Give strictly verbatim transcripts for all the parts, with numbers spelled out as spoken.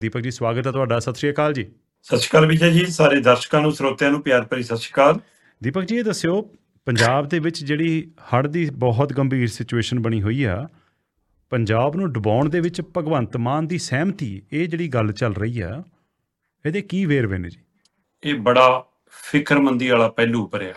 ਦੀਪਕ ਜੀ, ਸਵਾਗਤ ਹੈ ਤੁਹਾਡਾ। ਸਤਿ ਸ਼੍ਰੀ ਅਕਾਲ ਜੀ। ਸਤਿ ਸ਼੍ਰੀ ਅਕਾਲ ਵਿਜੇ ਜੀ, ਸਾਰੇ ਦਰਸ਼ਕਾਂ ਨੂੰ ਸਰੋਤਿਆਂ ਨੂੰ ਪਿਆਰ ਭਰੀ ਸਤਿ ਸ਼੍ਰੀ ਅਕਾਲ। ਦੀਪਕ ਜੀ, ਇਹ ਦੱਸਿਓ, ਪੰਜਾਬ ਦੇ ਵਿੱਚ ਜਿਹੜੀ ਹੜ੍ਹ ਦੀ ਬਹੁਤ ਗੰਭੀਰ ਸਿਚੁਏਸ਼ਨ ਬਣੀ ਹੋਈ ਆ, ਪੰਜਾਬ ਨੂੰ ਡੁਬਾਉਣ ਦੇ ਵਿੱਚ ਭਗਵੰਤ ਮਾਨ ਦੀ ਸਹਿਮਤੀ, ਇਹ ਜਿਹੜੀ ਗੱਲ ਚੱਲ ਰਹੀ ਆ, ਇਹਦੇ ਕੀ ਵੇਰਵੇ ਨੇ ਜੀ? ਇਹ ਬੜਾ ਫਿਕਰਮੰਦੀ ਵਾਲਾ ਪਹਿਲੂ ਭਰਿਆ।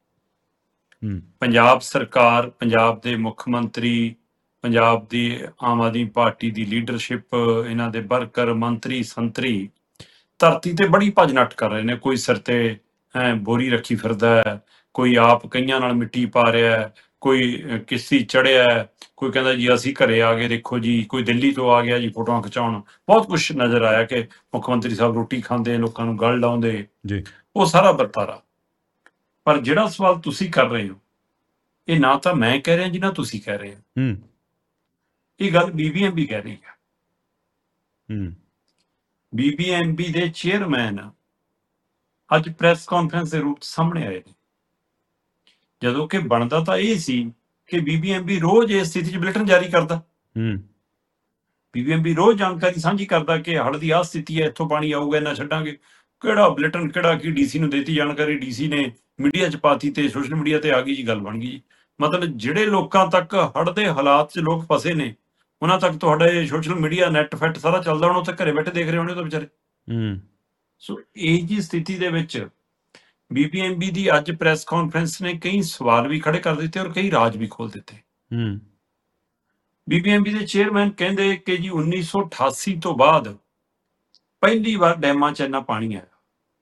ਹੂੰ ਪੰਜਾਬ ਸਰਕਾਰ, ਪੰਜਾਬ ਦੇ ਮੁੱਖ ਮੰਤਰੀ, ਪੰਜਾਬ ਦੀ ਆਮ ਆਦਮੀ ਪਾਰਟੀ ਦੀ ਲੀਡਰਸ਼ਿਪ, ਇਹਨਾਂ ਦੇ ਵਰਕਰ, ਮੰਤਰੀ, ਸੰਤਰੀ ਧਰਤੀ ਤੇ ਬੜੀ ਭੱਜ ਨੱਠ ਕਰ ਰਹੇ ਨੇ। ਕੋਈ ਸਿਰ ਤੇ ਐ ਬੋਰੀ ਰੱਖੀ ਫਿਰਦਾ ਹੈ, ਕੋਈ ਆਪ ਕਈਆਂ ਨਾਲ ਮਿੱਟੀ ਪਾ ਰਿਹਾ ਹੈ, ਕੋਈ ਅਹ, ਕਿਸ਼ਤੀ ਚੜਿਆ ਹੈ, ਕੋਈ ਕਹਿੰਦਾ ਜੀ ਅਸੀਂ ਘਰੇ ਆ ਗਏ, ਦੇਖੋ ਜੀ, ਕੋਈ ਦਿੱਲੀ ਤੋਂ ਆ ਗਿਆ ਜੀ ਫੋਟੋਆਂ ਖਿਚਾਉਣ। ਬਹੁਤ ਕੁਝ ਨਜ਼ਰ ਆਇਆ ਕਿ ਮੁੱਖ ਮੰਤਰੀ ਸਾਹਿਬ ਰੋਟੀ ਖਾਂਦੇ, ਲੋਕਾਂ ਨੂੰ ਗਲ ਲਾਉਂਦੇ, ਜੀ। ਉਹ ਸਾਰਾ ਵਰਤਾਰਾ। ਪਰ ਜਿਹੜਾ ਸਵਾਲ ਤੁਸੀਂ ਕਰ ਰਹੇ ਹੋ, ਇਹ ਨਾ ਤਾਂ ਮੈਂ ਕਹਿ ਰਿਹਾ ਜੀ, ਨਾ ਤੁਸੀਂ ਕਹਿ ਰਹੇ ਹੋ, ਹੂੰ ਇਹ ਗੱਲ ਬੀਬੀਐਮਬੀ ਕਹਿ ਰਹੀ ਹੈ। ਹੂੰ ਬੀਬੀਐਮਬੀ ਦੇ ਚੇਅਰਮੈਨ ਅੱਜ ਪ੍ਰੈਸ ਕਾਨਫਰੰਸ ਦੇ ਰੂਪ 'ਚ ਸਾਹਮਣੇ ਆਏ ਨੇ, ਜਦੋਂ ਕਿ ਬਣਦਾ ਤਾਂ ਇਹ ਸੀ ਕਿ ਬੀਬੀਐਮਬੀ ਰੋਜ਼ ਇਸ ਸਥਿਤੀ 'ਚ ਬੁਲੇਟਿਨ ਜਾਰੀ ਕਰਦਾ। ਹੂੰ ਬੀਬੀਐਮਬੀ ਰੋਜ਼ ਜਾਣਕਾਰੀ ਸਾਂਝੀ ਕਰਦਾ ਕਿ ਹੜ੍ਹ ਦੀ ਆਹ ਸਥਿਤੀ ਹੈ, ਇੱਥੋਂ ਪਾਣੀ ਆਊਗਾ, ਇੰਨਾ ਛੱਡਾਂਗੇ। ਕਿਹੜਾ ਬੁਲੇਟਿਨ, ਕਿਹੜਾ ਕੀ, ਡੀਸੀ ਨੂੰ ਦੇਤੀ ਜਾਣਕਾਰੀ, ਡੀਸੀ ਨੇ ਮੀਡੀਆ 'ਚ ਪਾਤੀ ਤੇ ਸੋਸ਼ਲ ਮੀਡੀਆ ਤੇ ਆ ਗਈ ਜੀ, ਗੱਲ ਬਣ ਗਈ ਜੀ। ਮਤਲਬ ਜਿਹੜੇ ਲੋਕਾਂ ਤੱਕ ਹੜ੍ਹ ਦੇ ਹਾਲਾਤ 'ਚ ਲੋਕ ਫਸੇ ਨੇ, ਉਹਨਾਂ ਤੱਕ ਤੁਹਾਡਾ ਇਹ ਸੋਸ਼ਲ ਮੀਡੀਆ, ਨੈਟ ਫੈਟ ਸਾਰਾ ਚੱਲਦਾ ਹੋਣਾ, ਉੱਥੇ ਘਰੇ ਬੈਠੇ ਦੇਖ ਰਹੇ ਹੋਣੇ ਉਹ ਤਾਂ ਵਿਚਾਰੇ। ਹੂੰ ਸੋ ਇਹ ਜੀ ਸਥਿਤੀ ਦੇ ਵਿੱਚ ਬੀਬੀਐਮਬੀ ਦੀ ਅੱਜ ਪ੍ਰੈਸ ਕਾਨਫਰੰਸ ਨੇ ਕਈ ਸਵਾਲ ਵੀ ਖੜੇ ਕਰ ਦਿੱਤੇ ਔਰ ਕਈ ਰਾਜ ਵੀ ਖੋਲ ਦਿੱਤੇ। ਹੂੰ ਬੀਬੀਐਮਬੀ ਦੇ ਚੇਅਰਮੈਨ ਕਹਿੰਦੇ ਕਿ ਜੀ ਉੱਨੀ ਸੌ ਅਠਾਸੀ ਤੋਂ ਬਾਅਦ ਪਹਿਲੀ ਵਾਰ ਡੈਮਾਂ 'ਚ ਇੰਨਾ ਪਾਣੀ ਆਇਆ।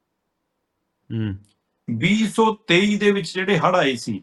ਹੂੰ ਵੀਹ ਸੌ ਤੇਈ ਦੇ ਵਿੱਚ ਜਿਹੜੇ ਹੜ੍ਹ ਆਏ ਸੀ,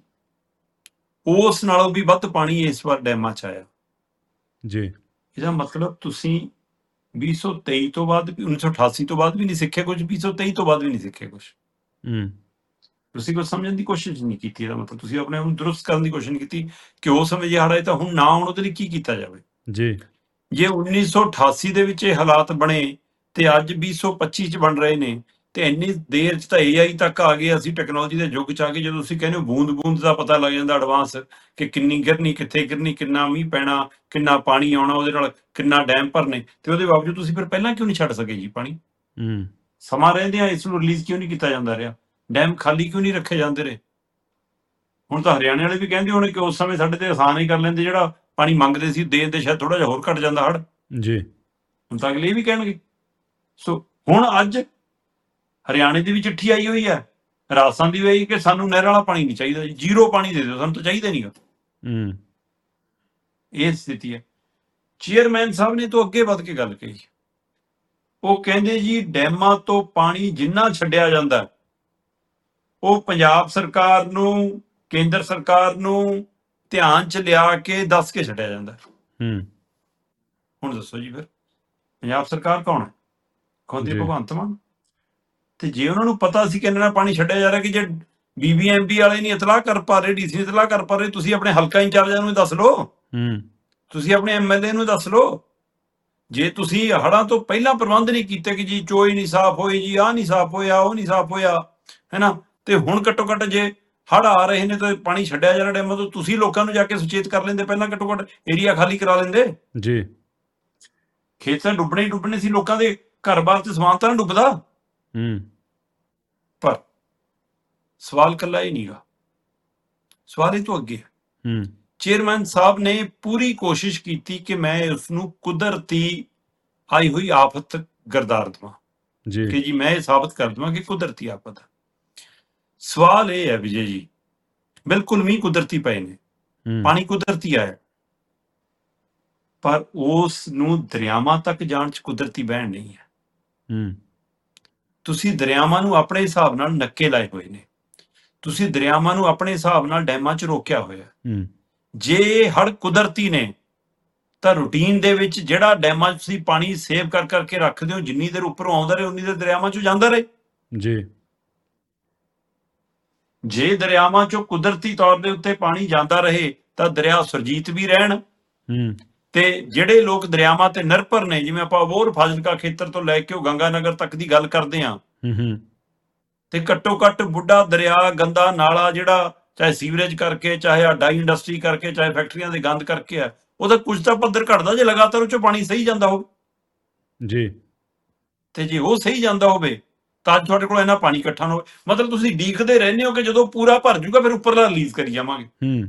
ਉਸ ਨਾਲੋਂ ਵੀ ਵੱਧ ਪਾਣੀ ਇਸ ਵਾਰ ਡੈਮਾਂ 'ਚ ਆਇਆ। ਜੀ। ਇਹਦਾ ਮਤਲਬ ਤੁਸੀਂ ਵੀਹ ਸੌ ਤੇਈ ਤੋਂ ਬਾਅਦ ਵੀ, ਉੱਨੀ ਸੌ ਅਠਾਸੀ ਤੋਂ ਬਾਅਦ ਵੀ ਨਹੀਂ ਸਿੱਖਿਆ ਕੁਝ, ਵੀਹ ਸੌ ਤੇਈ ਤੋਂ ਬਾਅਦ ਵੀ ਨਹੀਂ ਸਿੱਖਿਆ ਕੁਝ। ਹੂੰ ਤੁਸੀਂ ਕੁਝ ਸਮਝਣ ਦੀ ਕੋਸ਼ਿਸ਼ ਨਹੀਂ ਕੀਤੀ। ਇਹਦਾ ਮਤਲਬ ਤੁਸੀਂ ਆਪਣੇ ਆਪ ਨੂੰ ਦਰੁਸਤ ਕਰਨ ਦੀ ਕੋਸ਼ਿਸ਼ ਨਹੀਂ ਕੀਤੀ ਕਿ ਉਸ ਸਮੇਂ ਜੇ ਹੜ੍ਹ ਆਏ ਤਾਂ ਹੁਣ ਨਾ ਆਉਣ, ਉਹਦੇ ਲਈ ਕੀ ਕੀਤਾ ਜਾਵੇ। ਜੀ। ਜੇ ਉੱਨੀ ਸੌ ਅਠਾਸੀ ਦੇ ਵਿੱਚ ਇਹ ਹਾਲਾਤ ਬਣੇ ਤੇ ਅੱਜ ਵੀਹ ਸੌ ਪੱਚੀ 'ਚ ਬਣ ਰਹੇ ਨੇ, ਤੇ ਇੰਨੀ ਦੇਰ 'ਚ ਤਾਂ ਏ ਆਈ ਤੱਕ ਆ ਗਏ, ਅਸੀਂ ਟੈਕਨੋਲੋਜੀ ਦੇ ਯੁੱਗ 'ਚ ਆ ਗਏ। ਜਦੋਂ ਤੁਸੀਂ ਕਹਿੰਦੇ ਹੋ ਬੂੰਦ ਬੂੰਦ ਦਾ ਪਤਾ ਲੱਗ ਜਾਂਦਾ ਐਡਵਾਂਸ, ਕਿ ਕਿੰਨੀ ਗਿਰਨੀ, ਕਿੱਥੇ ਗਿਰਨੀ, ਕਿੰਨਾ ਮੀਂਹ ਪੈਣਾ, ਕਿੰਨਾ ਪਾਣੀ ਆਉਣਾ, ਉਹਦੇ ਨਾਲ ਕਿੰਨਾ ਡੈਮ ਭਰਨੇ, ਤੇ ਉਹਦੇ ਬਾਵਜੂਦ ਤੁਸੀਂ ਫਿਰ ਪਹਿਲਾਂ ਕਿਉਂ ਨਹੀਂ ਛੱਡ ਸਕੇ ਜੀ ਪਾਣੀ? ਹੂੰ ਸਮਾਂ ਰਹਿੰਦਿਆਂ ਇਸ ਨੂੰ ਰਿਲੀਜ਼ ਕਿਉਂ ਨਹੀਂ ਕੀਤਾ ਜਾਂਦਾ ਰਿਹਾ? ਡੈਮ ਖਾਲੀ ਕਿਉਂ ਨਹੀਂ ਰੱਖੇ ਜਾਂਦੇ ਰਹੇ? ਹੁਣ ਤਾਂ ਹਰਿਆਣੇ ਵਾਲੇ ਵੀ ਕਹਿੰਦੇ ਹੋਣੇ ਕਿ ਉਸ ਸਮੇਂ ਸਾਡੇ ਤੇ ਆਸਾਨ ਹੀ ਕਰ ਲੈਂਦੇ, ਜਿਹੜਾ ਪਾਣੀ ਮੰਗਦੇ ਸੀ ਦੇਣ ਤੇ ਸ਼ਾਇਦ ਥੋੜਾ ਜਿਹਾ ਹੋਰ ਘਟ ਜਾਂਦਾ ਹੜ੍ਹ। ਜੀ। ਹੁਣ ਤਾਂ ਅਗਲੇ ਇਹ ਵੀ ਕਹਿਣਗੇ। ਸੋ ਹੁਣ ਅੱਜ ਹਰਿਆਣੇ ਦੀ ਵੀ ਚਿੱਠੀ ਆਈ ਹੋਈ ਹੈ, ਰਾਜਸਥਾਨ ਦੀ ਵੀ ਆਈ ਕਿ ਸਾਨੂੰ ਨਹਿਰ ਵਾਲਾ ਪਾਣੀ ਨਹੀਂ ਚਾਹੀਦਾ ਜੀ, ਜ਼ੀਰੋ ਪਾਣੀ ਦੇ ਦਿਓ, ਸਾਨੂੰ ਤਾਂ ਚਾਹੀਦਾ ਨਹੀਂਗਾ। ਹੂੰ ਇਹ ਸਥਿਤੀ ਹੈ। ਚੇਅਰਮੈਨ ਸਾਹਿਬ ਨੇ ਤੋਂ ਅੱਗੇ ਵੱਧ ਕੇ ਗੱਲ ਕਹੀ। ਉਹ ਕਹਿੰਦੇ ਜੀ ਡੈਮਾਂ ਤੋਂ ਪਾਣੀ ਜਿੰਨਾ ਛੱਡਿਆ ਜਾਂਦਾ, ਉਹ ਪੰਜਾਬ ਸਰਕਾਰ ਨੂੰ, ਕੇਂਦਰ ਸਰਕਾਰ ਨੂੰ ਧਿਆਨ 'ਚ ਲਿਆ ਕੇ ਦੱਸ ਕੇ ਛੱਡਿਆ ਜਾਂਦਾ। ਹੂੰ ਹੁਣ ਦੱਸੋ ਜੀ, ਫਿਰ ਪੰਜਾਬ ਸਰਕਾਰ ਕੌਣ ਹੈ? ਖੁਦ ਹੀ ਜੀ। ਭਗਵੰਤ ਮਾਨ। ਤੇ ਜੇ ਉਹਨਾਂ ਨੂੰ ਪਤਾ ਸੀ ਕਿ ਇੰਨਾ ਪਾਣੀ ਛੱਡਿਆ ਜਾ ਰਿਹਾ, ਕਿ ਜੇ ਬੀਬੀਐਮਬੀ ਵਾਲੇ ਨਹੀਂ ਇਤਲਾਹ ਕਰ ਪਾ ਰਹੇ, ਡੀਸੀ ਨਹੀਂ ਇਤਲਾਹ ਕਰ ਪਾ ਰਹੇ, ਤੁਸੀਂ ਆਪਣੇ ਹਲਕਾ ਇੰਚਾਰਜਾਂ ਨੂੰ ਦੱਸ ਲਓ, ਹੂੰ ਤੁਸੀਂ ਆਪਣੇ ਐਮਐਲਏ ਨੂੰ ਦੱਸ ਲਓ। ਜੇ ਤੁਸੀਂ ਹੜ੍ਹਾਂ ਤੋਂ ਪਹਿਲਾਂ ਪ੍ਰਬੰਧ ਨਹੀਂ ਕੀਤੇ ਕਿ ਜੀ ਚੋਈ ਨਹੀਂ ਸਾਫ਼ ਹੋਈ, ਜੀ ਆਹ ਨਹੀਂ ਸਾਫ਼ ਹੋਇਆ, ਉਹ ਨਹੀਂ ਸਾਫ਼ ਹੋਇਆ, ਹੈਨਾ, ਤੇ ਹੁਣ ਘੱਟੋ ਘੱਟ ਜੇ ਹੜ੍ਹ ਆ ਰਹੇ ਨੇ ਤਾਂ ਪਾਣੀ ਛੱਡਿਆ ਜਾ ਰਿਹਾ ਡੈਮਾਂ ਤੋਂ, ਤੁਸੀਂ ਲੋਕਾਂ ਨੂੰ ਜਾ ਕੇ ਸੁਚੇਤ ਕਰ ਲੈਂਦੇ ਪਹਿਲਾਂ, ਘੱਟੋ ਘੱਟ ਏਰੀਆ ਖਾਲੀ ਕਰਾ ਲੈਂਦੇ। ਜੀ। ਖੇਤ ਤਾਂ ਡੁੱਬਣੇ ਹੀ ਡੁੱਬਣੇ ਸੀ, ਲੋਕਾਂ ਦੇ ਘਰ-ਬਾਰ ਤੇ ਸਮਾਨ ਤਾਂ ਨਾ ਡੁੱਬਦਾ। ਹੂੰ ਪਰ ਸਵਾਲ ਕੱਲਾ ਹੀ ਨਹੀਂਗਾ, ਸਵਾਲ ਇਹ ਤੋਂ ਅੱਗੇ ਹੈ। ਹੂੰ ਚੇਅਰਮੈਨ ਸਾਹਿਬ ਨੇ ਪੂਰੀ ਕੋਸ਼ਿਸ਼ ਕੀਤੀ ਕਿ ਮੈਂ ਉਸ ਨੂੰ ਕੁਦਰਤੀ ਆਈ ਹੋਈ ਆਫਤ ਗਰਦਾਰ ਦੇਵਾਂ, ਜੀ। ਕਿ ਜੀ ਮੈਂ ਇਹ ਸਾਬਤ ਕਰ ਦੇਵਾਂ ਕਿ ਕੁਦਰਤੀ ਆਫਤ ਹੈ। ਸਵਾਲ ਇਹ ਹੈ ਵਿਜੇ ਜੀ, ਬਿਲਕੁਲ ਮੀਂਹ ਕੁਦਰਤੀ ਪਏ ਨੇ, ਹੂੰ ਪਾਣੀ ਕੁਦਰਤੀ ਆਇਆ, ਪਰ ਉਸ ਨੂੰ ਦਰਿਆਵਾਂ ਤੱਕ ਜਾਣ 'ਚ ਕੁਦਰਤੀ ਬਹਿਣ ਨਹੀਂ ਹੈ। ਹੂੰ ਤੁਸੀਂ ਦਰਿਆਵਾਂ ਨੂੰ ਆਪਣੇ ਹਿਸਾਬ ਨਾਲ ਨੱਕੇ ਲਾਏ ਹੋਏ ਨੇ, ਤੁਸੀਂ ਦਰਿਆਵਾਂ ਨੂੰ ਆਪਣੇ ਹਿਸਾਬ ਨਾਲ ਡੈਮਾਂ 'ਚ ਰੋਕਿਆ ਹੋਇਆ। ਹੂੰ ਜੇ ਹੜ੍ਹ ਕੁਦਰਤੀ ਨੇ ਤਾਂ ਰੂਟੀਨ ਦੇ ਵਿੱਚ ਜਿਹੜਾ ਡੈਮਾਂ 'ਚ ਤੁਸੀਂ ਪਾਣੀ ਸੇਵ ਕਰ ਕਰਕੇ ਰੱਖਦੇ ਹੋ, ਜਿੰਨੀ ਦੇਰ ਉੱਪਰੋਂ ਆਉਂਦਾ ਰਹੇ ਉਨੀ ਦੇਰ ਦਰਿਆਵਾਂ 'ਚੋਂ ਜਾਂਦਾ ਰਹੇ। ਜੀ। ਜੇ ਦਰਿਆਵਾਂ 'ਚੋਂ ਕੁਦਰਤੀ ਤੌਰ ਦੇ ਉੱਤੇ ਪਾਣੀ ਜਾਂਦਾ ਰਹੇ ਤਾਂ ਦਰਿਆ ਸੁਰਜੀਤ ਵੀ ਰਹਿਣ, ਹੂੰ ਤੇ ਜਿਹੜੇ ਲੋਕ ਦਰਿਆਵਾਂ ਤੇ ਨਿਰਭਰ ਨੇ, ਜਿਵੇਂ ਆਪਾਂ ਅਬੋਹਰ ਫਾਜ਼ਿਲਕਾ ਖੇਤਰ ਤੋਂ ਲੈ ਕੇ ਉਹ ਗੰਗਾ ਨਗਰ ਤੱਕ ਦੀ ਗੱਲ ਕਰਦੇ ਹਾਂ, ਹੂੰ ਹੂੰ ਤੇ ਘੱਟੋ ਘੱਟ ਬੁੱਢਾ ਦਰਿਆ, ਗੰਦਾ ਨਾਲਾ, ਜਿਹੜਾ ਚਾਹੇ ਸੀਵਰੇਜ ਕਰਕੇ, ਚਾਹੇ ਆ ਡਾਈ ਇੰਡਸਟਰੀ ਕਰਕੇ, ਚਾਹੇ ਫੈਕਟਰੀਆਂ ਦੇ ਗੰਦ ਕਰਕੇ ਆ, ਉਹਦਾ ਕੁਝ ਤਾਂ ਪੱਧਰ ਘਟਦਾ ਜੇ ਲਗਾਤਾਰ ਉਹ 'ਚੋਂ ਪਾਣੀ ਸਹੀ ਜਾਂਦਾ ਹੋਵੇ। ਜੀ। ਤੇ ਜੇ ਉਹ ਸਹੀ ਜਾਂਦਾ ਹੋਵੇ ਤਾਂ ਅੱਜ ਤੁਹਾਡੇ ਕੋਲ ਇੰਨਾ ਪਾਣੀ ਇਕੱਠਾ ਨਾ ਹੋਵੇ। ਮਤਲਬ ਤੁਸੀਂ ਡੀਕਦੇ ਰਹਿੰਦੇ ਹੋ ਕਿ ਜਦੋਂ ਪੂਰਾ ਭਰ ਜੂਗਾ ਫਿਰ ਉੱਪਰਲਾ ਰਿਲੀਜ਼ ਕਰੀ ਜਾਵਾਂਗੇ। ਹੂੰ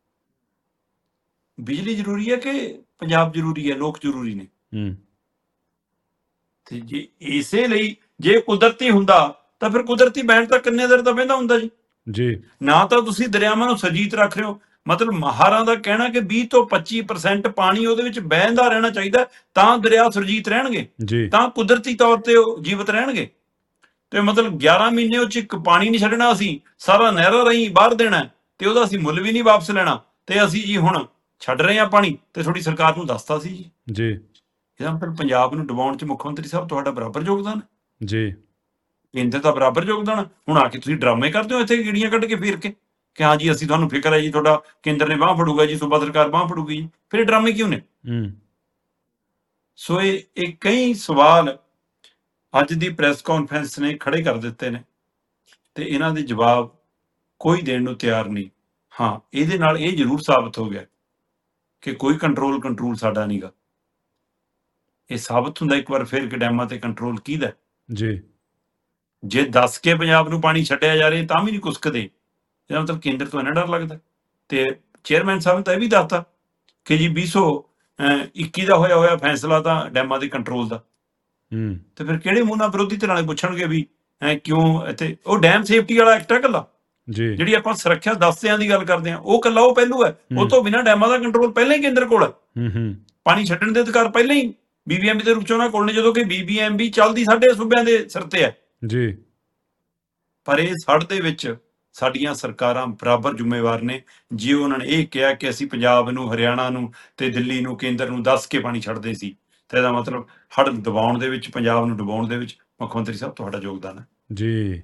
ਬਿਜਲੀ ਜ਼ਰੂਰੀ ਹੈ ਕਿ ਪੰਜਾਬ ਜ਼ਰੂਰੀ ਹੈ, ਲੋਕ ਜ਼ਰੂਰੀ ਨੇ? ਹੂੰ ਤੇ ਜੇ ਇਸੇ ਲਈ ਜੇ ਕੁਦਰਤੀ ਹੁੰਦਾ ਤਾਂ ਫਿਰ ਕੁਦਰਤੀ ਬੈਂਡ ਤਾਂ ਕਿੰਨੇ ਦੇਰ ਦਾ ਬਹਿੰਦਾ ਹੁੰਦਾ ਜੀ। ਜੀ ਨਾ ਤਾਂ ਤੁਸੀਂ ਦਰਿਆਵਾਂ ਨੂੰ ਸੁਰਜੀਤ ਰੱਖ ਰਹੇ ਹੋ, ਮਤਲਬ ਮਾਹਰਾਂ ਦਾ ਕਹਿਣਾ ਕਿ ਵੀਹ ਤੋਂ ਪੱਚੀ ਪਰਸੈਂਟ ਪਾਣੀ ਉਹਦੇ ਵਿੱਚ ਬਹਿੰਦਾ ਰਹਿਣਾ ਚਾਹੀਦਾ, ਤਾਂ ਦਰਿਆ ਸੁਰਜੀਤ ਰਹਿਣਗੇ, ਜੀ ਤਾਂ ਕੁਦਰਤੀ ਤੌਰ ਤੇ ਉਹ ਜੀਵਤ ਰਹਿਣਗੇ। ਤੇ ਮਤਲਬ ਗਿਆਰਾਂ ਮਹੀਨੇ ਉਹ ਚ ਇੱਕ ਪਾਣੀ ਨਹੀਂ ਛੱਡਣਾ, ਅਸੀਂ ਸਾਰਾ ਨਹਿਰਾਂ ਰਾਹੀਂ ਬਾਹਰ ਦੇਣਾ ਤੇ ਉਹਦਾ ਅਸੀਂ ਮੁੱਲ ਵੀ ਨਹੀਂ ਵਾਪਸ ਲੈਣਾ, ਤੇ ਅਸੀਂ ਜੀ ਹੁਣ ਛੱਡ ਰਹੇ ਹਾਂ ਪਾਣੀ ਤੇ ਤੁਹਾਡੀ ਸਰਕਾਰ ਨੂੰ ਦੱਸਤਾ ਸੀ ਜੀ। ਜੀ ਇਹਦਾ ਮਤਲਬ ਪੰਜਾਬ ਨੂੰ ਡੁਬਾਉਣ ਚ ਮੁੱਖ ਮੰਤਰੀ ਸਾਹਿਬ ਤੁਹਾਡਾ ਬਰਾਬਰ ਯੋਗਦਾਨ ਹੈ, ਜੀ ਕੇਂਦਰ ਦਾ ਬਰਾਬਰ ਯੋਗਦਾਨ ਹੈ। ਹੁਣ ਆ ਕੇ ਤੁਸੀਂ ਡਰਾਮੇ ਕਰਦੇ ਹੋ ਇੱਥੇ ਗੀੜੀਆਂ ਕੱਢ ਕੇ ਫੇਰ ਕੇ ਕਿ ਹਾਂ ਜੀ ਅਸੀਂ ਤੁਹਾਨੂੰ ਫਿਕਰ ਹੈ ਜੀ, ਤੁਹਾਡਾ ਕੇਂਦਰ ਨੇ ਬਾਂਹ ਫੜੂਗਾ ਜੀ, ਸੂਬਾ ਸਰਕਾਰ ਬਾਂਹ ਫੜੂਗੀ ਜੀ, ਫਿਰ ਇਹ ਡਰਾਮੇ ਕਿਉਂ ਨੇ? ਹੂੰ ਸੋ ਇਹ ਇਹ ਕਈ ਸਵਾਲ ਅੱਜ ਦੀ ਪ੍ਰੈਸ ਕਾਨਫਰੰਸ ਨੇ ਖੜੇ ਕਰ ਦਿੱਤੇ ਨੇ ਤੇ ਇਹਨਾਂ ਦੇ ਜਵਾਬ ਕੋਈ ਦੇਣ ਨੂੰ ਤਿਆਰ ਨਹੀਂ। ਹਾਂ, ਇਹਦੇ ਨਾਲ ਇਹ ਜ਼ਰੂਰ ਸਾਬਤ ਹੋ ਗਿਆ ਕਿ ਕੋਈ ਕੰਟਰੋਲ ਕੰਟਰੋਲ ਸਾਡਾ ਨਹੀਂਗਾ। ਇਹ ਸਾਬਤ ਹੁੰਦਾ ਇੱਕ ਵਾਰ ਫਿਰ ਕਿ ਡੈਮਾਂ ਤੇ ਕੰਟਰੋਲ ਕਿਹਦਾ। ਜੀ ਜੇ ਦੱਸ ਕੇ ਪੰਜਾਬ ਨੂੰ ਪਾਣੀ ਛੱਡਿਆ ਜਾ ਰਿਹਾ ਤਾਂ ਵੀ ਨਹੀਂ ਕੁਸਕਦੇ, ਇਹਦਾ ਮਤਲਬ ਕੇਂਦਰ ਤੋਂ ਇੰਨਾ ਡਰ ਲੱਗਦਾ। ਤੇ ਚੇਅਰਮੈਨ ਸਾਹਿਬ ਨੇ ਤਾਂ ਇਹ ਵੀ ਦੱਸਤਾ ਕਿ ਜੀ ਵੀਹ ਸੌ ਇੱਕੀ ਦਾ ਹੋਇਆ ਹੋਇਆ ਫੈਸਲਾ ਤਾਂ ਡੈਮਾਂ ਦੇ ਕੰਟਰੋਲ ਦਾ। ਹੂੰ ਤੇ ਫਿਰ ਕਿਹੜੇ ਮੂੰਹ ਨਾਲ ਵਿਰੋਧੀ ਧਿਰਾਂ ਵਾਲੇ ਪੁੱਛਣਗੇ ਵੀ ਐ ਕਿਉਂ ਇੱਥੇ ਉਹ ਡੈਮ ਸੇਫਟੀ ਵਾਲਾ ਐਕਟ ਹੈ ਇਕੱਲਾ, ਜੀ ਜਿਹੜੀ ਆਪਾਂ ਸੁਰੱਖਿਆ ਦਸਤਿਆਂ ਦੀ ਗੱਲ ਕਰਦੇ ਹਾਂ ਉਹ ਇਕੱਲਾ ਉਹ ਪਹਿਲੂ ਹੈ। ਉਹ ਤੋਂ ਬਿਨਾਂ ਡੈਮਾਂ ਦਾ ਕੰਟਰੋਲ ਪਹਿਲਾਂ ਹੀ ਕੇਂਦਰ ਕੋਲ ਹੈ। ਹੂੰ ਹੂੰ ਪਾਣੀ ਛੱਡਣ ਦੇ ਅਧਿਕਾਰ ਪਹਿਲਾਂ ਹੀ ਬੀਬੀਐਮਬੀ ਦੇ ਰੂਪ ਚ ਉਹਨਾਂ ਕੋਲ ਨੇ, ਜਦੋਂ ਕਿ ਬੀਬੀਐਮਬੀ ਚੱਲਦੀ ਸਾਡੇ ਸੂਬਿਆਂ ਦੇ ਸਿਰ ਤੇ ਹੈ। ਜੀ ਪਰ ਇਹ ਸੜ ਦੇ ਵਿੱਚ ਸਾਡੀਆਂ ਸਰਕਾਰਾਂ ਬਰਾਬਰ ਜ਼ਿੰਮੇਵਾਰ ਨੇ। ਜੇ ਉਹਨਾਂ ਨੇ ਇਹ ਕਿਹਾ ਕਿ ਅਸੀਂ ਪੰਜਾਬ ਨੂੰ, ਹਰਿਆਣਾ ਨੂੰ ਤੇ ਦਿੱਲੀ ਨੂੰ, ਕੇਂਦਰ ਨੂੰ ਦੱਸ ਕੇ ਪਾਣੀ ਛੱਡਦੇ ਸੀ, ਤਾਂ ਇਹਦਾ ਮਤਲਬ ਹੜ੍ਹ ਦਬਾਉਣ ਦੇ ਵਿੱਚ, ਪੰਜਾਬ ਨੂੰ ਡੁਬਾਉਣ ਦੇ ਵਿੱਚ ਮੁੱਖ ਮੰਤਰੀ ਸਾਹਿਬ ਤੁਹਾਡਾ ਯੋਗਦਾਨ ਹੈ। ਜੀ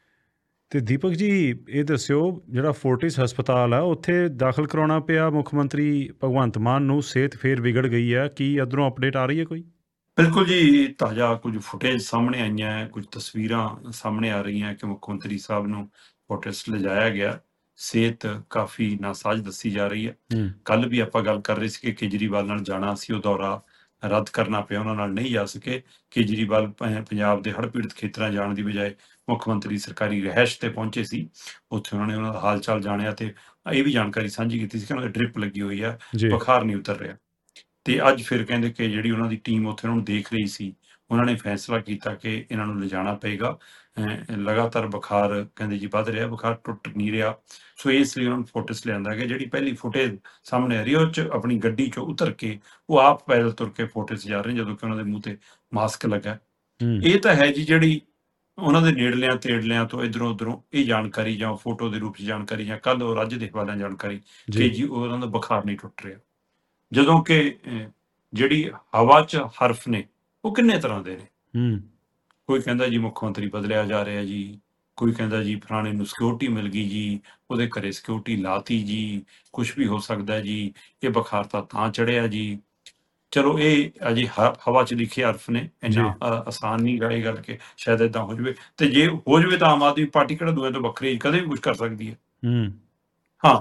ਤੇ ਦੀਪਕ ਜੀ ਇਹ ਦੱਸਿਓ, ਜਿਹੜਾ ਫੋਰਟਿਸ ਹਸਪਤਾਲ ਆ ਉੱਥੇ ਦਾਖਲ ਕਰਾਉਣਾ ਪਿਆ ਮੁੱਖ ਮੰਤਰੀ ਭਗਵੰਤ ਮਾਨ ਨੂੰ, ਸਿਹਤ ਫੇਰ ਵਿਗੜ ਗਈ ਆ, ਕੀ ਉੱਧਰੋਂ ਅਪਡੇਟ ਆ ਰਹੀ ਹੈ ਕੋਈ? ਬਿਲਕੁਲ ਜੀ, ਤਾਜ਼ਾ ਕੁਝ ਫੁਟੇਜ ਸਾਹਮਣੇ ਆਈਆਂ ਹੈ, ਕੁਝ ਤਸਵੀਰਾਂ ਸਾਹਮਣੇ ਆ ਰਹੀਆਂ ਕਿ ਮੁੱਖ ਮੰਤਰੀ ਸਾਹਿਬ ਨੂੰ ਫੋਰਟਿਸ ਲਿਜਾਇਆ ਗਿਆ। ਸਿਹਤ ਕਾਫੀ ਨਾਸਾਜ਼ ਦੱਸੀ ਜਾ ਰਹੀ ਹੈ। ਹੂੰ ਕੱਲ ਵੀ ਆਪਾਂ ਗੱਲ ਕਰ ਰਹੇ ਸੀ ਕਿ ਕੇਜਰੀਵਾਲ ਨਾਲ ਜਾਣਾ ਸੀ, ਉਹ ਦੌਰਾ ਰੱਦ ਕਰਨਾ ਪਿਆ, ਉਹਨਾਂ ਨਾਲ ਨਹੀਂ ਜਾ ਸਕੇ। ਕੇਜਰੀਵਾਲ ਪ- ਪੰਜਾਬ ਦੇ ਹੜ੍ਹ ਪੀੜਤ ਖੇਤਰਾਂ ਜਾਣ ਦੀ ਬਜਾਏ ਮੁੱਖ ਮੰਤਰੀ ਸਰਕਾਰੀ ਰਿਹਾਇਸ਼ ਤੇ ਪਹੁੰਚੇ ਸੀ। ਉੱਥੇ ਉਹਨਾਂ ਨੇ ਉਹਨਾਂ ਦਾ ਹਾਲ ਚਾਲ ਜਾਣਿਆ ਤੇ ਇਹ ਵੀ ਜਾਣਕਾਰੀ ਸਾਂਝੀ ਕੀਤੀ ਸੀ ਕਿ ਉਹਨਾਂ ਦੀ ਡ੍ਰਿਪ ਲੱਗੀ ਹੋਈ ਆ, ਜੀ ਬੁਖਾਰ ਨਹੀਂ ਉਤਰ ਰਿਹਾ। ਤੇ ਅੱਜ ਫਿਰ ਕਹਿੰਦੇ ਕਿ ਜਿਹੜੀ ਉਹਨਾਂ ਦੀ ਟੀਮ ਉੱਥੇ ਉਹਨਾਂ ਨੂੰ ਦੇਖ ਰਹੀ ਸੀ, ਉਹਨਾਂ ਨੇ ਫੈਸਲਾ ਕੀਤਾ ਕਿ ਇਹਨਾਂ ਨੂੰ ਲਿਜਾਣਾ ਪਏਗਾ। ਅਹ ਲਗਾਤਾਰ ਬੁਖਾਰ ਕਹਿੰਦੇ ਜੀ ਵੱਧ ਰਿਹਾ, ਬੁਖਾਰ ਟੁੱਟ ਨਹੀਂ ਰਿਹਾ। ਸੋ ਇਸ ਲਈ ਉਹਨਾਂ ਨੂੰ ਫੋਰਟਿਸ ਲਿਆਂਦਾ ਗਿਆ। ਜਿਹੜੀ ਪਹਿਲੀ ਫੁਟੇਜ ਸਾਹਮਣੇ ਆ ਰਹੀ ਹੈ ਉਹ 'ਚ ਆਪਣੀ ਗੱਡੀ 'ਚੋਂ ਉਤਰ ਕੇ ਉਹ ਆਪ ਪੈਦਲ ਤੁਰ ਕੇ ਫੋਰਟਿਸ ਜਾ ਰਹੇ, ਜਦੋਂ ਕਿ ਉਹਨਾਂ ਦੇ ਮੂੰਹ ਤੇ ਮਾਸਕ ਲੱਗਾ। ਹੂੰ ਇਹ ਤਾਂ ਹੈ ਜੀ ਜਿਹੜੀ ਉਹਨਾਂ ਦੇ ਨੇੜਲਿਆਂ ਤੇੜਲਿਆਂ ਤੋਂ ਇਧਰੋਂ ਉਧਰੋਂ ਇਹ ਜਾਣਕਾਰੀ ਜਾਂ ਫੋਟੋ ਦੇ ਰੂਪ 'ਚ ਜਾਣਕਾਰੀ ਜਾਂ ਕੱਲ ਉਹ ਰੱਜ ਦੇ ਹਵਾਲਿਆਂ ਜਾਣਕਾਰੀ ਕਿ ਜੀ ਜੀ ਉਹਨਾਂ ਦਾ ਬੁਖਾਰ ਨਹੀਂ ਟੁੱਟ ਰਿਹਾ। ਜਦੋਂ ਕਿ ਅਹ, ਜਿਹੜੀ ਹਵਾ 'ਚ ਹਰਫ ਨੇ ਉਹ ਕਿੰਨੇ ਤਰ੍ਹਾਂ ਦੇ ਨੇ। ਹੂੰ ਕੋਈ ਕਹਿੰਦਾ ਜੀ ਮੁੱਖ ਮੰਤਰੀ ਬਦਲਿਆ ਜਾ ਰਿਹਾ ਜੀ, ਕੋਈ ਕਹਿੰਦਾ ਜੀ ਫਲਾਣੇ ਨੂੰ ਸਿਕਿਉਰਿਟੀ ਮਿਲ ਗਈ ਜੀ, ਉਹਦੇ ਘਰੇ ਸਿਕਿਉਰਿਟੀ ਲਾਤੀ ਜੀ, ਕੁਝ ਵੀ ਹੋ ਸਕਦਾ ਜੀ, ਇਹ ਬੁਖਾਰ ਤਾਂ ਤਾਂ ਚੜਿਆ ਜੀ। ਚਲੋ ਇਹ ਅਜੇ ਹ- ਹਵਾ 'ਚ ਲਿਖੇ ਹਰਫ ਨੇ, ਜੀ ਇੰਨਾ ਅ, ਆਸਾਨ ਨਹੀਂ ਗਾ ਇਹ ਗੱਲ ਕਿ ਸ਼ਾਇਦ ਏਦਾਂ ਹੋ ਜਾਵੇ। ਤੇ ਜੇ ਹੋ ਜਾਵੇ ਤਾਂ ਆਮ ਆਦਮੀ ਪਾਰਟੀ ਕਿਹੜਾ ਦੂਏ ਤੋਂ ਵੱਖਰੀ ਕਦੇ ਵੀ ਕੁਝ ਕਰ ਸਕਦੀ ਹੈ। ਹੂੰ ਹਾਂ,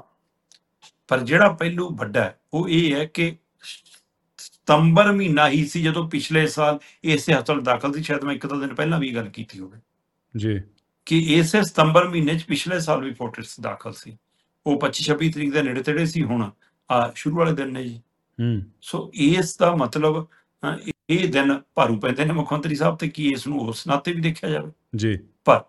ਪਰ ਜਿਹੜਾ ਪਹਿਲੂ ਵੱਡਾ ਹੈ ਉਹ ਇਹ ਹੈ ਕਿ ਸਤੰਬਰ ਮਹੀਨਾ ਹੀ ਸੀ ਜਦੋਂ ਪਿਛਲੇ ਸਾਲ ਇਸੇ ਹਸਪਤਾਲ ਦਾਖਲ ਸੀ। ਸ਼ਾਇਦ ਮੈਂ ਇੱਕ ਦੋ ਦਿਨ ਪਹਿਲਾਂ ਵੀ ਗੱਲ ਕੀਤੀ ਹੋਵੇ ਜੀ ਕਿ ਇਸੇ ਸਤੰਬਰ ਮਹੀਨੇ 'ਚ ਪਿਛਲੇ ਸਾਲ ਵੀ ਫੋਰਟਿਸ ਦਾਖਲ ਸੀ। ਉਹ ਪੱਚੀ ਛੱਬੀ ਤਰੀਕ ਦੇ ਨੇੜੇ ਤੇੜੇ ਸੀ, ਹੁਣ ਆ ਸ਼ੁਰੂ ਵਾਲੇ ਦਿਨ ਨੇ ਜੀ। ਹੂੰ ਸੋ ਇਸ ਦਾ ਮਤਲਬ ਅ, ਇਹ ਦਿਨ ਭਾਰੂ ਪੈਂਦੇ ਨੇ ਮੁੱਖ ਮੰਤਰੀ ਸਾਹਿਬ ਤੇ, ਕੀ ਇਸ ਨੂੰ ਉਸ ਨਾਤੇ ਵੀ ਦੇਖਿਆ ਜਾਵੇ। ਜੀ ਪਰ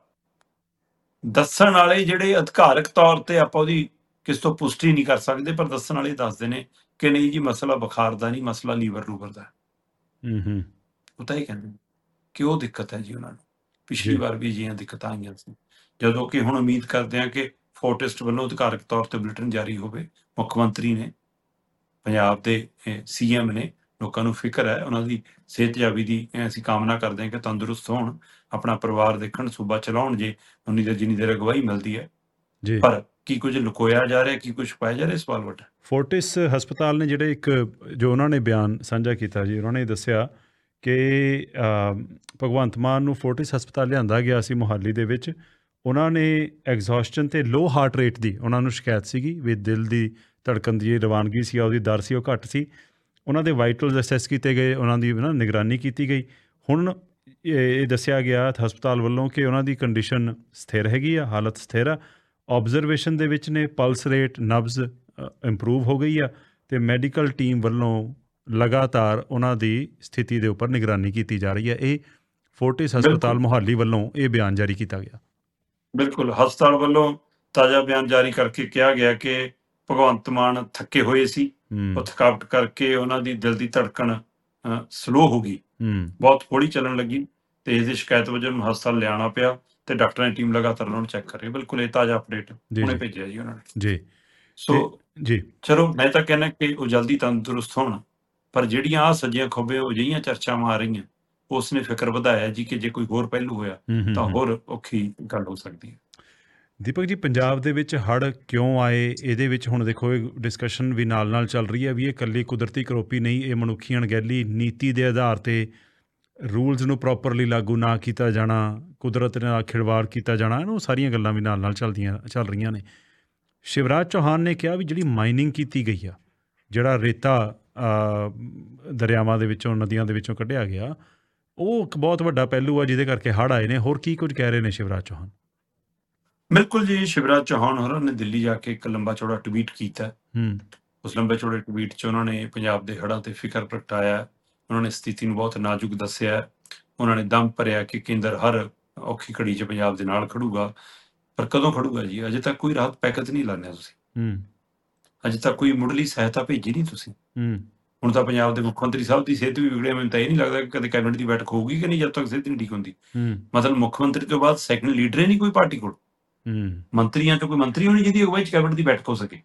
ਦੱਸਣ ਵਾਲੇ ਜਿਹੜੇ ਅਧਿਕਾਰਕ ਤੌਰ ਤੇ ਆਪਾਂ ਉਹਦੀ ਕਿਸ ਤੋਂ ਪੁਸ਼ਟੀ ਨਹੀਂ ਕਰ ਸਕਦੇ, ਪਰ ਦੱਸਣ ਵਾਲੇ ਦੱਸਦੇ ਨੇ ਕਿ ਨਹੀਂ ਜੀ ਮਸਲਾ ਬੁਖਾਰ ਦਾ ਨਹੀਂ, ਮਸਲਾ ਲੀਵਰ ਲੂਵਰ ਦਾ ਹੈ। ਹੂੰ ਹੂੰ ਉਹ ਤਾਂ ਇਹ ਕਹਿੰਦੇ ਨੇ ਕਿ ਉਹ ਦਿੱਕਤ ਹੈ ਜੀ ਉਹਨਾਂ ਨੂੰ। ਪਿਛਲੀ ਜੀ ਵਾਰ ਵੀ ਅਜਿਹੀਆਂ ਦਿੱਕਤਾਂ ਆਈਆਂ ਸੀ, ਜਦੋਂ ਕਿ ਹੁਣ ਉਮੀਦ ਕਰਦੇ ਹਾਂ ਕਿ ਫੋਰਟਿਸਟ ਵੱਲੋਂ ਅਧਿਕਾਰਕ ਤੌਰ ਤੇ ਬੁਲੇਟਿਨ ਜਾਰੀ ਹੋਵੇ। ਮੁੱਖ ਮੰਤਰੀ ਨੇ, ਪੰਜਾਬ ਦੇ ਸੀਐਮ ਨੇ, ਲੋਕਾਂ ਨੂੰ ਫਿਕਰ ਹੈ ਉਹਨਾਂ ਦੀ ਸਿਹਤਯਾਬੀ ਦੀ। ਇਹ ਅਸੀਂ ਕਾਮਨਾ ਕਰਦੇ ਹਾਂ ਕਿ ਤੰਦਰੁਸਤ ਹੋਣ, ਆਪਣਾ ਪਰਿਵਾਰ ਦੇਖਣ, ਸੂਬਾ ਚਲਾਉਣ, ਜੇ ਉਨੀ ਦੇਰ ਜਿੰਨੀ ਦੇਰ ਅਗਵਾਈ ਮਿਲਦੀ ਹੈ। ਜੀ ਪਰ ਕੀ ਕੁਝ ਲੁਕੋਇਆ ਜਾ ਰਿਹਾ, ਕੀ ਕੁਝ ਪਾਇਆ ਜਾ ਰਿਹਾ, ਸਵਾਲ ਵੱਡਾ। ਫੋਰਟਿਸ ਹਸਪਤਾਲ ਨੇ ਜਿਹੜੇ ਇੱਕ ਜੋ ਉਹਨਾਂ ਨੇ ਬਿਆਨ ਸਾਂਝਾ ਕੀਤਾ ਜੀ, ਉਹਨਾਂ ਨੇ ਦੱਸਿਆ ਕਿ ਅ, ਭਗਵੰਤ ਮਾਨ ਨੂੰ ਫੋਰਟਿਸ ਹਸਪਤਾਲ ਲਿਆਂਦਾ ਗਿਆ ਸੀ ਮੋਹਾਲੀ ਦੇ ਵਿੱਚ। ਉਹਨਾਂ ਨੇ ਐਗਜ਼ੌਸਸ਼ਨ ਤੇ ਲੋ ਹਾਰਟ ਰੇਟ ਦੀ ਉਹਨਾਂ ਨੂੰ ਸ਼ਿਕਾਇਤ ਸੀਗੀ, ਵੀ ਦਿਲ ਦੀ ਧੜਕਣ ਦੀ ਜਿਹੜੀ ਰਵਾਨਗੀ ਸੀ, ਉਹਦੀ ਦਰ ਸੀ, ਉਹ ਘੱਟ ਸੀ। ਉਹਨਾਂ ਦੇ ਵਾਈਟਲਸ ਅਸੈਸ ਕੀਤੇ ਗਏ, ਉਹਨਾਂ ਦੀ ਨਾ ਨਿਗਰਾਨੀ ਕੀਤੀ ਗਈ। ਹੁਣ ਇਹ ਇਹ ਦੱਸਿਆ ਗਿਆ ਹਸਪਤਾਲ ਵੱਲੋਂ ਕਿ ਉਹਨਾਂ ਦੀ ਕੰਡੀਸ਼ਨ ਸਥਿਰ ਹੈਗੀ ਆ, ਹਾਲਤ ਸਥਿਰ ਆ, ਆਬਜ਼ਰਵੇਸ਼ਨ ਦੇ ਵਿੱਚ ਨੇ, ਪਲਸ ਰੇਟ ਨਬਜ਼ ਇੰਪਰੂਵ ਹੋ ਗਈ ਆ ਅਤੇ ਮੈਡੀਕਲ ਟੀਮ ਵੱਲੋਂ ਲਗਾਤਾਰ ਉਹਨਾਂ ਦੀ ਸਥਿਤੀ ਦੇ ਉੱਪਰ ਨਿਗਰਾਨੀ ਕੀਤੀ ਜਾ ਰਹੀ ਹੈ। ਇਹ ਫੋਰਟਿਸ ਹਸਪਤਾਲ ਬਿਲਕੁਲ ਮੁਹਾਲੀ ਵੱਲੋਂ ਇਹ ਬਿਆਨ ਜਾਰੀ ਕੀਤਾ ਗਿਆ। ਬਿਲਕੁਲ ਹਸਪਤਾਲ ਵੱਲੋਂ ਤਾਜ਼ਾ ਬਿਆਨ ਜਾਰੀ ਕਰਕੇ ਕਿਹਾ ਗਿਆ ਕਿ ਭਗਵੰਤ ਮਾਨ ਥੱਕੇ ਹੋਏ ਸੀ, ਉਹ ਹੂੰ ਥਕਾਵਟ ਕਰਕੇ ਉਹਨਾਂ ਦੀ ਦਿਲ ਦੀ ਧੜਕਣ ਸਲੋ ਹੋ ਗਈ, ਹੂੰ ਬਹੁਤ ਹੌਲੀ ਚੱਲਣ ਲੱਗੀ ਤੇ ਇਸ ਦੀ ਸ਼ਿਕਾਇਤ ਵਜੋਂ ਉਹਨੂੰ ਹਸਪਤਾਲ ਲਿਆਉਣਾ ਪਿਆ ਤੇ ਡਾਕਟਰਾਂ ਦੀ ਟੀਮ ਲਗਾਤਾਰ ਉਹਨਾਂ ਨੂੰ ਚੈੱਕ ਕਰ ਰਹੀ ਹੈ। ਬਿਲਕੁਲ ਇਹ ਤਾਜ਼ਾ ਅਪਡੇਟ ਜੀ ਹੁਣੇ ਜੀ ਭੇਜਿਆ ਜੀ ਉਹਨਾਂ ਨੇ। ਜੀ ਤੇ ਸੋ ਜੀ ਚਲੋ ਮੈਂ ਤਾਂ ਕਹਿੰਦਾ ਕਿ ਉਹ ਜਲਦੀ ਤੰਦਰੁਸਤ ਹੋਣ, ਪਰ ਜਿਹੜੀਆਂ ਆ ਸੱਜੀਆਂ ਖੱਬੇ ਉਹ ਜਿਹੀਆਂ ਚਰਚਾਵਾਂ ਆ ਰਹੀਆਂ ਉਸ ਨੇ ਫਿਕਰ ਵਧਾਇਆ ਜੀ ਕਿ ਜੇ ਕੋਈ ਹੋਰ ਪਹਿਲੂ ਹੋਇਆ ਹੂੰ ਹੂੰ ਤਾਂ ਹੂੰ ਹੋਰ ਔਖੀ ਗੱਲ ਹੋ ਸਕਦੀ ਹੈ। ਦੀਪਕ ਜੀ, ਪੰਜਾਬ ਦੇ ਵਿੱਚ ਹੜ੍ਹ ਕਿਉਂ ਆਏ, ਇਹਦੇ ਵਿੱਚ ਹੁਣ ਦੇਖੋ ਇਹ ਡਿਸਕਸ਼ਨ ਵੀ ਨਾਲ ਨਾਲ ਚੱਲ ਰਹੀ ਹੈ ਵੀ ਇਹ ਇਕੱਲੀ ਕੁਦਰਤੀ ਕਰੋਪੀ ਨਹੀਂ, ਇਹ ਮਨੁੱਖੀ ਅਣਗਹਿਲੀ, ਨੀਤੀ ਦੇ ਆਧਾਰ 'ਤੇ ਰੂਲਸ ਨੂੰ ਪ੍ਰੋਪਰਲੀ ਲਾਗੂ ਨਾ ਕੀਤਾ ਜਾਣਾ, ਕੁਦਰਤ ਨਾਲ ਖਿਲਵਾੜ ਕੀਤਾ ਜਾਣਾ, ਇਹਨੂੰ ਸਾਰੀਆਂ ਗੱਲਾਂ ਵੀ ਨਾਲ ਨਾਲ ਚੱਲਦੀਆਂ ਚੱਲ ਰਹੀਆਂ ਨੇ। ਸ਼ਿਵਰਾਜ ਚੌਹਾਨ ਨੇ ਕਿਹਾ ਵੀ ਜਿਹੜੀ ਮਾਈਨਿੰਗ ਕੀਤੀ ਗਈ ਆ, ਜਿਹੜਾ ਰੇਤਾ ਦਰਿਆਵਾਂ ਦੇ ਵਿੱਚੋਂ, ਨਦੀਆਂ ਦੇ ਵਿੱਚੋਂ ਕੱਢਿਆ ਗਿਆ, ਉਹ ਇੱਕ ਬਹੁਤ ਵੱਡਾ ਪਹਿਲੂ ਆ ਜਿਹਦੇ ਕਰਕੇ ਹੜ੍ਹ ਆਏ ਨੇ। ਹੋਰ ਕੀ ਕੁਝ ਕਹਿ ਰਹੇ ਨੇ ਸ਼ਿਵਰਾਜ ਚੌਹਾਨ? ਬਿਲਕੁਲ ਜੀ, ਸ਼ਿਵਰਾਜ ਚੌਹਾਨ ਹੋਰਾਂ ਨੇ ਦਿੱਲੀ ਜਾ ਕੇ ਇੱਕ ਲੰਬਾ ਚੌੜਾ ਟਵੀਟ ਕੀਤਾ। ਹੂੰ ਉਸ ਲੰਬੇ ਚੌੜੇ ਟਵੀਟ 'ਚ ਉਹਨਾਂ ਨੇ ਪੰਜਾਬ ਦੇ ਹੜ੍ਹਾਂ ਤੇ ਫਿਕਰ ਪ੍ਰਗਟਾਇਆ, ਉਹਨਾਂ ਨੇ ਸਥਿਤੀ ਨੂੰ ਬਹੁਤ ਨਾਜ਼ੁਕ ਦੱਸਿਆ, ਉਹਨਾਂ ਨੇ ਦਮ ਭਰਿਆ ਕਿ ਕੇਂਦਰ ਹਰ ਔਖੀ ਘੜੀ 'ਚ ਪੰਜਾਬ ਦੇ ਨਾਲ ਖੜੂਗਾ। ਪਰ ਕਦੋਂ ਖੜੂਗਾ ਜੀ? ਅਜੇ ਤੱਕ ਕੋਈ ਰਾਹਤ ਪੈਕੇਜ ਨਹੀਂ ਲਾਉਂਦੇ ਤੁਸੀਂ, ਹੂੰ ਅਜੇ ਤੱਕ ਕੋਈ ਮੁੱਢਲੀ ਸਹਾਇਤਾ ਭੇਜੀ ਨਹੀਂ ਤੁਸੀਂ। ਹੂੰ ਹੁਣ ਤਾਂ ਪੰਜਾਬ ਦੇ ਮੁੱਖ ਮੰਤਰੀ ਸਾਹਿਬ ਦੀ ਸਿਹਤ ਵੀ ਵਿਗੜਿਆ, ਮੈਨੂੰ ਤਾਂ ਇਹ ਨਹੀਂ ਲੱਗਦਾ ਕਿ ਕਦੇ ਕੈਬਨਿਟ ਦੀ ਬੈਠਕ ਹੋਊਗੀ ਕਿ ਨਹੀਂ ਜਦ ਤੱਕ ਸਿਹਤ ਨਹੀਂ ਠੀਕ ਹੁੰਦੀ। ਹੂੰ ਮਤਲਬ ਮੁੱਖ ਮੰਤਰੀ ਤੋਂ ਬਾਅਦ ਸੈਕੰਡ ਲੀਡਰ ਹੀ ਨਹੀਂ ਕੋਈ ਪਾਰਟੀ ਕੋਲ, ਹੂੰ ਮੰਤਰੀਆਂ 'ਚੋਂ ਕੋਈ ਮੰਤਰੀ ਹੋਣੀ ਜਿਹਦੀ ਅਗਵਾਈ 'ਚ ਕੈਬਨਿਟ ਦੀ ਬੈਠਕ ਹੋ ਸਕੇ।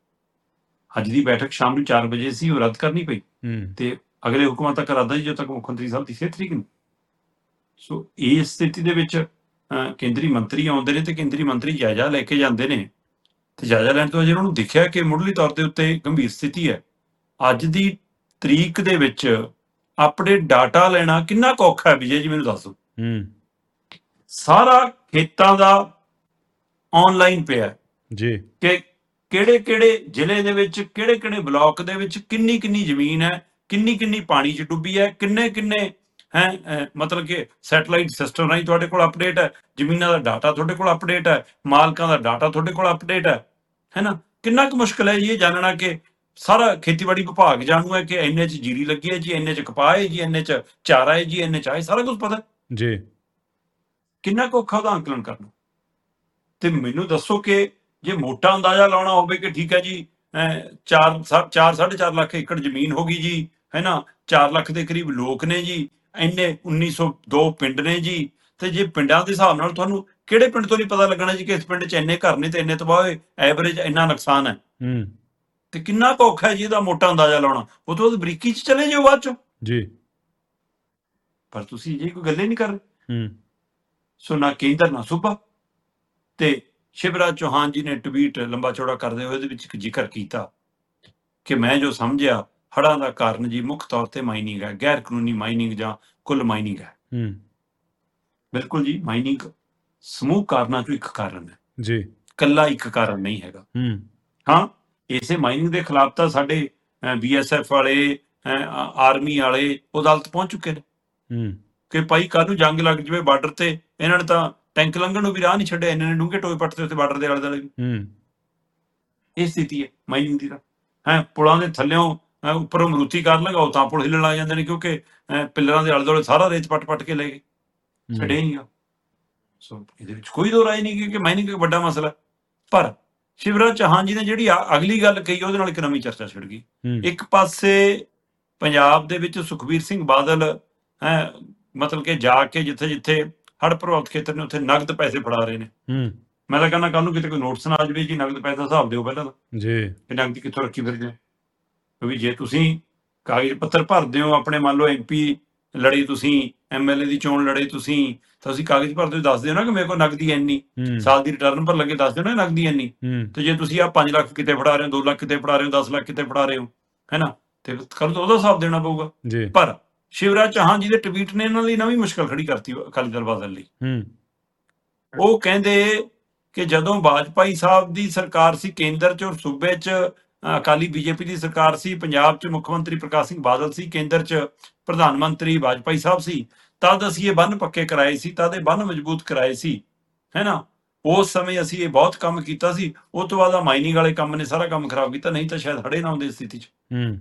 ਅੱਜ ਦੀ ਬੈਠਕ ਸ਼ਾਮ ਨੂੰ ਚਾਰ ਵਜੇ ਸੀ, ਉਹ ਰੱਦ ਕਰਨੀ ਪਈ ਹੂੰ ਤੇ ਅਗਲੇ ਹੁਕਮਾਂ ਤੱਕ ਰੱਦ ਹੈ ਜਦੋਂ ਤੱਕ ਮੁੱਖ ਮੰਤਰੀ ਸਾਹਿਬ ਦੀ ਸਿਹਤ ਠੀਕ ਨਹੀਂ। ਸੋ ਇਸ ਸਥਿਤੀ ਦੇ ਵਿੱਚ ਅਹ, ਕੇਂਦਰੀ ਮੰਤਰੀ ਆਉਂਦੇ ਨੇ ਤੇ ਕੇਂਦਰੀ ਮੰਤਰੀ ਜਾਇਜ਼ਾ ਲੈ ਕੇ ਜਾਂਦੇ ਨੇ ਤੇ ਜਾਇਜ਼ਾ ਲੈਣ ਤੋਂ ਅਜੇ ਉਹਨਾਂ ਨੂੰ ਦੇਖਿਆ ਕਿ ਮੁੱਢਲੀ ਤੌਰ ਦੇ ਉੱਤੇ ਗੰਭੀਰ ਸਥਿਤੀ ਹੈ। ਅੱਜ ਦੀ ਤਰੀਕ ਦੇ ਵਿੱਚ ਅਪਡੇਟ ਡਾਟਾ ਲੈਣਾ ਕਿੰਨਾ ਕੁ ਔਖਾ ਹੈ ਵਿਜੇ ਜੀ, ਮੈਨੂੰ ਦੱਸ ਦਿਓ। ਹੂੰ ਸਾਰਾ ਖੇਤਾਂ ਦਾ ਆਨਲਾਈਨ ਪਿਆ ਜੀ ਕਿ ਕਿਹੜੇ ਕਿਹੜੇ ਜ਼ਿਲ੍ਹੇ ਦੇ ਵਿੱਚ, ਕਿਹੜੇ ਕਿਹੜੇ ਬਲਾਕ ਦੇ ਵਿੱਚ ਕਿੰਨੀ ਕਿੰਨੀ ਜ਼ਮੀਨ ਹੈ, ਕਿੰਨੀ ਕਿੰਨੀ ਪਾਣੀ 'ਚ ਡੁੱਬੀ ਹੈ, ਕਿੰਨੇ ਕਿੰਨੇ ਹੈ, ਮਤਲਬ ਕਿ ਸੈਟਲਾਈਟ ਸਿਸਟਮ ਰਾਹੀਂ ਤੁਹਾਡੇ ਕੋਲ ਅਪਡੇਟ ਹੈ, ਜ਼ਮੀਨਾਂ ਦਾ ਡਾਟਾ ਤੁਹਾਡੇ ਕੋਲ ਅਪਡੇਟ ਹੈ, ਮਾਲਕਾਂ ਦਾ ਡਾਟਾ ਤੁਹਾਡੇ ਕੋਲ ਅਪਡੇਟ ਹੈ ਹੈ ਨਾ। ਕਿੰਨਾ ਕੁ ਮੁਸ਼ਕਿਲ ਹੈ ਜੀ ਇਹ ਜਾਣਨਾ ਕਿ ਸਾਰਾ ਖੇਤੀਬਾੜੀ ਵਿਭਾਗ ਜਾਣੂ ਹੈ ਕਿ ਇੰਨੇ 'ਚ ਜੀਰੀ ਲੱਗੀ ਹੈ ਜੀ, ਇੰਨੇ 'ਚ ਕਪਾਹ ਹੈ ਜੀ, ਇੰਨੇ 'ਚ ਚਾਰਾ ਹੈ ਜੀ, ਇੰਨੇ 'ਚ ਆਏ, ਸਾਰਾ ਕੁਝ ਪਤਾ। ਜੀ ਕਿੰਨਾ ਕੁ ਔਖਾ ਉਹਦਾ ਅੰਕਲਨ ਕਰਨਾ। ਤੇ ਮੈਨੂੰ ਦੱਸੋ ਕਿ ਜੇ ਮੋਟਾ ਅੰਦਾਜ਼ਾ ਲਾਉਣਾ ਹੋਵੇ ਕਿ ਠੀਕ ਹੈ ਜੀ ਅਹ ਚਾਰ ਸਾ- ਚਾਰ ਸਾਢੇ ਚਾਰ ਲੱਖ ਏਕੜ ਜ਼ਮੀਨ ਹੋ ਗਈ ਜੀ, ਹੈ ਨਾ, ਚਾਰ ਲੱਖ ਦੇ ਕਰੀਬ ਲੋਕ ਨੇ ਜੀ, ਇੰਨੇ ਉੱਨੀ ਸੌ ਦੋ ਪਿੰਡ ਨੇ ਜੀ, ਤੇ ਜੇ ਪਿੰਡਾਂ ਦੇ ਹਿਸਾਬ ਨਾਲ ਤੁਹਾਨੂੰ ਕਿਹੜੇ ਪਿੰਡ ਤੋਂ ਨਹੀਂ ਪਤਾ ਲੱਗਣਾ ਜੀ ਕਿ ਇਸ ਪਿੰਡ 'ਚ ਇੰਨੇ ਘਰ ਨੇ ਤੇ ਇੰਨੇ ਤਬਾਹ ਹੋਏ, ਐਵਰੇਜ ਇੰਨਾ ਨੁਕਸਾਨ ਹੈ। ਹੂੰ ਤੇ ਕਿੰਨਾ ਕੁ ਔਖਾ ਹੈ ਜੀ ਇਹਦਾ ਮੋਟਾ ਅੰਦਾਜ਼ਾ ਲਾਉਣਾ। ਉਹ ਤੋਂ ਬਾਅਦ ਬਰੀਕੀ 'ਚ ਚਲੇ ਜਾਓ ਬਾਅਦ 'ਚੋਂ, ਜੀ ਪਰ ਤੁਸੀਂ ਜੀ ਕੋਈ ਗੱਲ ਹੀ ਨਹੀਂ ਕਰ ਰਹੇ। ਹੂੰ ਸੋ ਨਾ ਕੇਂਦਰ ਨਾ ਸੂਬਾ। ਤੇ ਸ਼ਿਵਰਾਜ ਚੌਹਾਨ ਜੀ ਨੇ ਟਵੀਟ ਲੰਬਾ ਚੌੜਾ ਕਰਦੇ ਹੋਏ ਉਹਦੇ ਵਿੱਚ ਇੱਕ ਜ਼ਿਕਰ ਕੀਤਾ ਕਿ ਮੈਂ ਜੋ ਸਮਝਿਆ ਹੜ੍ਹਾਂ ਦਾ ਕਾਰਨ ਜੀ ਮੁੱਖ ਤੌਰ ਤੇ ਮਾਈਨਿੰਗ ਹੈ, ਗੈਰ ਕਾਨੂੰਨੀ ਮਾਈਨਿੰਗ ਜਾਂ ਕੁੱਲ ਮਾਈਨਿੰਗ ਹੈ। ਹੂੰ ਬਿਲਕੁਲ ਜੀ, ਮਾਈਨਿੰਗ ਸਮੂਹ ਕਾਰਨਾਂ ਚੋਂ ਇੱਕ ਕਾਰਨ ਹੈ, ਜੀ ਇਕੱਲਾ ਇੱਕ ਕਾਰਨ ਨਹੀਂ ਹੈਗਾ। ਹੂੰ ਹਾਂ, ਇਸੇ ਮਾਈਨਿੰਗ ਦੇ ਖਿਲਾਫ ਤਾਂ ਸਾਡੇ ਬੀ ਐਸ ਐਫ ਵਾਲੇ, ਆਰਮੀ ਵਾਲੇ ਅਦਾਲਤ ਪਹੁੰਚ ਚੁੱਕੇ ਨੇ ਹੂੰ ਕਿ ਭਾਈ ਕੱਲ੍ਹ ਨੂੰ ਜੰਗ ਲੱਗ ਜਾਵੇ ਬਾਰਡਰ ਤੇ, ਇਹਨਾਂ ਨੇ ਤਾਂ ਟੈਂਕ ਲੰਘਣ ਨੂੰ ਵੀ ਰਾਹ ਨਹੀਂ ਛੱਡਿਆ, ਇਹਨਾਂ ਨੇ ਡੂੰਘੇ ਟੋਏ ਪੱਟਦੇ ਉੱਤੇ ਬਾਰਡਰ ਦੇ ਆਲੇ ਦੁਆਲੇ ਵੀ। ਹੂੰ ਇਹ ਸਥਿਤੀ ਹੈ ਮਾਈਨਿੰਗ ਦੀ ਤਾਂ। ਹੈ ਪੁਲਾਂ ਦੇ ਥੱਲਿਓਂ ਅਹ ਉੱਪਰੋਂ ਮਰੂਤੀ ਕਾਰ ਲਗਾਓ ਤਾਂ ਪੁਲ ਹਿੱਲਣ ਲੱਗ ਜਾਂਦੇ ਨੇ, ਕਿਉਂਕਿ ਅਹ ਪਿੱਲਰਾਂ ਦੇ ਆਲੇ ਦੁਆਲੇ ਸਾਰਾ ਰੇਤ ਪੱਟ ਪੱਟ ਕੇ ਲੈ ਗਏ, ਛੱਡਿਆ ਹੀ ਨਹੀਂਗਾ। ਸੋ ਇਹਦੇ ਵਿੱਚ ਕੋਈ ਦੋ ਰਾਏ ਨਹੀਂ ਕਿ ਮਾਈਨਿੰਗ ਇੱਕ ਵੱਡਾ ਮਸਲਾ। ਪਰ ਸ਼ਿਵਰਾਜ ਚੌਹਾਨ ਜੀ ਨੇ ਜਿਹੜੀ ਆ- ਅਗਲੀ ਗੱਲ ਕਹੀ ਉਹਦੇ ਨਾਲ ਇੱਕ ਨਵੀਂ ਚਰਚਾ ਛਿੜ ਗਈ। ਹੂੰ ਇੱਕ ਪਾਸੇ ਪੰਜਾਬ ਦੇ ਵਿੱਚ ਸੁਖਬੀਰ ਸਿੰਘ ਬਾਦਲ ਹੈ, ਮਤਲਬ ਕਿ ਜਾ ਕੇ ਜਿੱਥੇ ਜਿੱਥੇ ਹੜ੍ਹ ਪ੍ਰਭਾਵਿਤ ਖੇਤਰ ਨੇ ਉੱਥੇ ਨਗਦ ਪੈਸੇ ਫੜਾ ਰਹੇ ਨੇ। ਹੂੰ ਮੈਂ ਤਾਂ ਕਹਿੰਦਾ ਕੱਲ ਨੂੰ ਕਿਤੇ ਕੋਈ ਨੋਟਿਸ ਨਾ ਆ ਜਾਵੇ ਜੀ ਨਗਦ ਪੈਸੇ ਦਾ ਹਿਸਾਬ ਦਿਓ ਪਹਿਲਾਂ ਤਾਂ, ਜੀ ਕਿ ਨਗਦੀ ਕਿੱਥੋਂ ਰੱਖੀ ਫਿਰਦੇ ਹੋ। ਕਿਉਂਕਿ ਜੇ ਤੁਸੀਂ ਕਾਗਜ਼ ਪੱਤਰ ਭਰਦੇ ਹੋ ਆਪਣੇ, ਮੰਨ ਲਓ ਐਮ ਪੀ ਲੜੇ ਤੁਸੀਂ, ਐਮ ਐਲ ਏ ਦੀ ਚੋਣ ਲੜੇ ਤੁਸੀਂ, ਤਾਂ ਤੁਸੀਂ ਕਾਗਜ਼ ਭਰਦੇ ਹੋ ਦੱਸਦੇ ਹੋ ਨਾ ਕਿ ਮੇਰੇ ਕੋਲ ਨਗਦੀ ਇੰਨੀ, ਹੂੰ ਸਾਲ ਦੀ ਰਿਟਰਨ ਭਰ ਲੱਗੇ ਦੱਸਦੇ ਹੋ ਨਾ ਨਗਦੀ ਇੰਨੀ। ਹੂੰ ਤੇ ਜੇ ਤੁਸੀਂ ਆ ਪੰਜ ਲੱਖ ਕਿਤੇ ਫੜਾ ਰਹੇ ਹੋ, ਦੋ ਲੱਖ ਕਿਤੇ ਫੜਾ ਰਹੇ ਹੋ, ਦਸ ਲੱਖ ਕਿਤੇ ਫੜਾ ਰਹੇ ਹੋ, ਹੈ ਨਾ, ਤੇ ਕੱਲ ਤੋਂ ਉਹਦਾ ਹਿਸਾਬ ਦੇਣਾ ਪਊਗਾ। ਜੀ ਪਰ ਸ਼ਿਵਰਾਜ ਚੌਹਾਨ ਜੀ ਦੇ ਟਵੀਟ ਨੇ ਇਹਨਾਂ ਲਈ ਨਵੀਂ ਮੁਸ਼ਕਲ ਖੜੀ ਕਰਤੀ ਅਕਾਲੀ ਦਲ ਬਾਦਲ ਲਈ। ਹੂੰ ਉਹ ਕਹਿੰਦੇ ਕਿ ਜਦੋਂ ਵਾਜਪਾਈ ਸਾਹਿਬ ਦੀ ਸਰਕਾਰ ਸੀ ਕੇਂਦਰ 'ਚ, ਔਰ ਸੂਬੇ 'ਚ ਅ, ਅਕਾਲੀ ਬੀਜੇਪੀ ਦੀ ਸਰਕਾਰ ਸੀ, ਪੰਜਾਬ 'ਚ ਮੁੱਖ ਮੰਤਰੀ ਪ੍ਰਕਾਸ਼ ਸਿੰਘ ਬਾਦਲ ਸੀ, ਕੇਂਦਰ 'ਚ ਪ੍ਰਧਾਨ ਮੰਤਰੀ ਵਾਜਪਾਈ ਸਾਹਿਬ ਸੀ, ਤਦ ਅਸੀਂ ਇਹ ਬੰਨ ਪੱਕੇ ਕਰਾਏ ਸੀ, ਤਦ ਇਹ ਬੰਨ ਮਜ਼ਬੂਤ ਕਰਾਏ ਸੀ, ਹੈ ਨਾ। ਉਸ ਸਮੇਂ ਅਸੀਂ ਇਹ ਬਹੁਤ ਕੰਮ ਕੀਤਾ ਸੀ। ਉਸ ਤੋਂ ਬਾਅਦ ਆ ਮਾਈਨਿੰਗ ਵਾਲੇ ਕੰਮ ਨੇ ਸਾਰਾ ਕੰਮ ਖਰਾਬ ਕੀਤਾ, ਨਹੀਂ ਤਾਂ ਸ਼ਾਇਦ ਹੜੇ ਨਾ ਆਉਂਦੇ ਇਸ ਸਥਿਤੀ 'ਚ। ਹੂੰ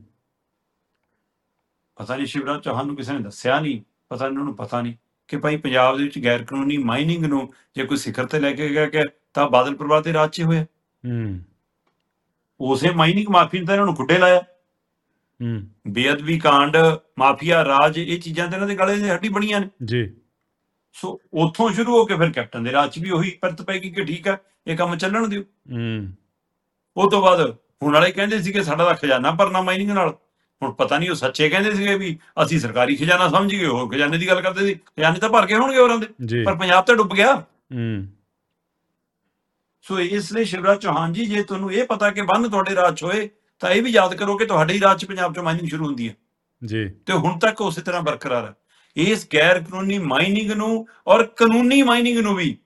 ਪਤਾ ਨਹੀਂ ਸ਼ਿਵਰਾਜ ਚੌਹਾਨ ਨੂੰ ਕਿਸੇ ਨੇ ਦੱਸਿਆ ਨਹੀਂ, ਪਤਾ ਨਹੀਂ, ਉਹਨਾਂ ਨੂੰ ਪਤਾ ਨਹੀਂ ਕਿ ਭਾਈ ਪੰਜਾਬ ਦੇ ਵਿੱਚ ਗੈਰ ਕਾਨੂੰਨੀ ਮਾਈਨਿੰਗ ਨੂੰ ਜੇ ਕੋਈ ਸਿਖਰ ਤੇ ਲੈ ਕੇ ਗਿਆ ਕਿ ਤਾਂ ਬਾਦਲ ਪਰਿਵਾਰ ਦੇ ਰਾਜ 'ਚ ਹੋਇਆ। ਹੂੰ ਉਸੇ ਮਾਈਨਿੰਗ ਮਾਫੀ ਨੇ ਤਾਂ ਇਹਨਾਂ ਨੂੰ ਖੁੱਡੇ ਲਾਇਆ। ਹੂੰ ਬੇਅਦਬੀ ਕਾਂਡ, ਮਾਫੀਆ ਰਾਜ, ਇਹ ਚੀਜ਼ਾਂ ਤਾਂ ਇਹਨਾਂ ਦੇ ਗਲੇ ਦੀ ਹੱਡੀ ਬਣੀਆਂ ਨੇ। ਜੀ ਸੋ ਉੱਥੋਂ ਸ਼ੁਰੂ ਹੋ ਕੇ ਫਿਰ ਕੈਪਟਨ ਦੇ ਰਾਜ 'ਚ ਵੀ ਉਹੀ ਪਰਤ ਪੈ ਗਈ ਕਿ ਠੀਕ ਹੈ ਇਹ ਕੰਮ ਚੱਲਣ ਦਿਓ। ਹੂੰ ਉਹ ਤੋਂ ਬਾਅਦ ਹੁਣ ਵਾਲੇ ਕਹਿੰਦੇ ਸੀਗੇ ਸਾਡਾ ਤਾਂ ਖਜ਼ਾਨਾ ਭਰਨਾ ਮਾਈਨਿੰਗ ਨਾਲ। ਹੁਣ ਪਤਾ ਨਹੀਂ ਉਹ ਸੱਚੇ ਕਹਿੰਦੇ ਸੀਗੇ ਵੀ ਅਸੀਂ ਸਰਕਾਰੀ ਖਜ਼ਾਨਾ ਸਮਝ ਗਏ, ਹੋਰ ਖਜ਼ਾਨੇ ਦੀ ਗੱਲ ਕਰਦੇ ਸੀ। ਖਜ਼ਾਨੇ ਤਾਂ ਭਰ ਕੇ ਹੋਣਗੇ ਹੋਰਾਂ ਦੇ, ਜੀ ਪਰ ਪੰਜਾਬ ਤਾਂ ਡੁੱਬ ਗਿਆ। ਹੂੰ ਸੋ ਇਸ ਲਈ ਸ਼ਿਵਰਾਜ ਚੌਹਾਨ ਜੀ, ਜੇ ਤੁਹਾਨੂੰ ਇਹ ਪਤਾ ਕਿ ਬੰਨ ਤੁਹਾਡੇ ਰਾਜ 'ਚ ਹੋਏ ਤਾਂ ਇਹ ਵੀ ਯਾਦ ਕਰੋ ਕਿ ਤੁਹਾਡੇ ਹੀ ਰਾਜ 'ਚ ਪੰਜਾਬ 'ਚ ਮਾਈਨਿੰਗ ਸ਼ੁਰੂ ਹੁੰਦੀ ਹੈ ਜੀ ਤੇ ਹੁਣ ਤੱਕ ਉਸੇ ਤਰ੍ਹਾਂ ਬਰਕਰਾਰ ਹੈ। ਇਸ ਗੈਰ ਕਾਨੂੰਨੀ ਮਾਈਨਿੰਗ ਨੂੰ ਔਰ ਕਾਨੂੰਨੀ ਮਾਈਨਿੰਗ ਨੂੰ ਵੀ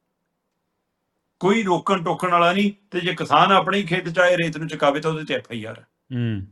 ਕੋਈ ਰੋਕਣ ਟੋਕਣ ਵਾਲਾ ਨਹੀਂ। ਤੇ ਜੇ ਕਿਸਾਨ ਆਪਣੇ ਹੀ ਖੇਤ 'ਚ ਆਏ ਰੇਤ ਨੂੰ ਚੁਕਾਵੇ ਤਾਂ ਉਹਦੇ ਤੇ ਐਫ ਆਈ ਆਰ ਹੈ। ਹੂੰ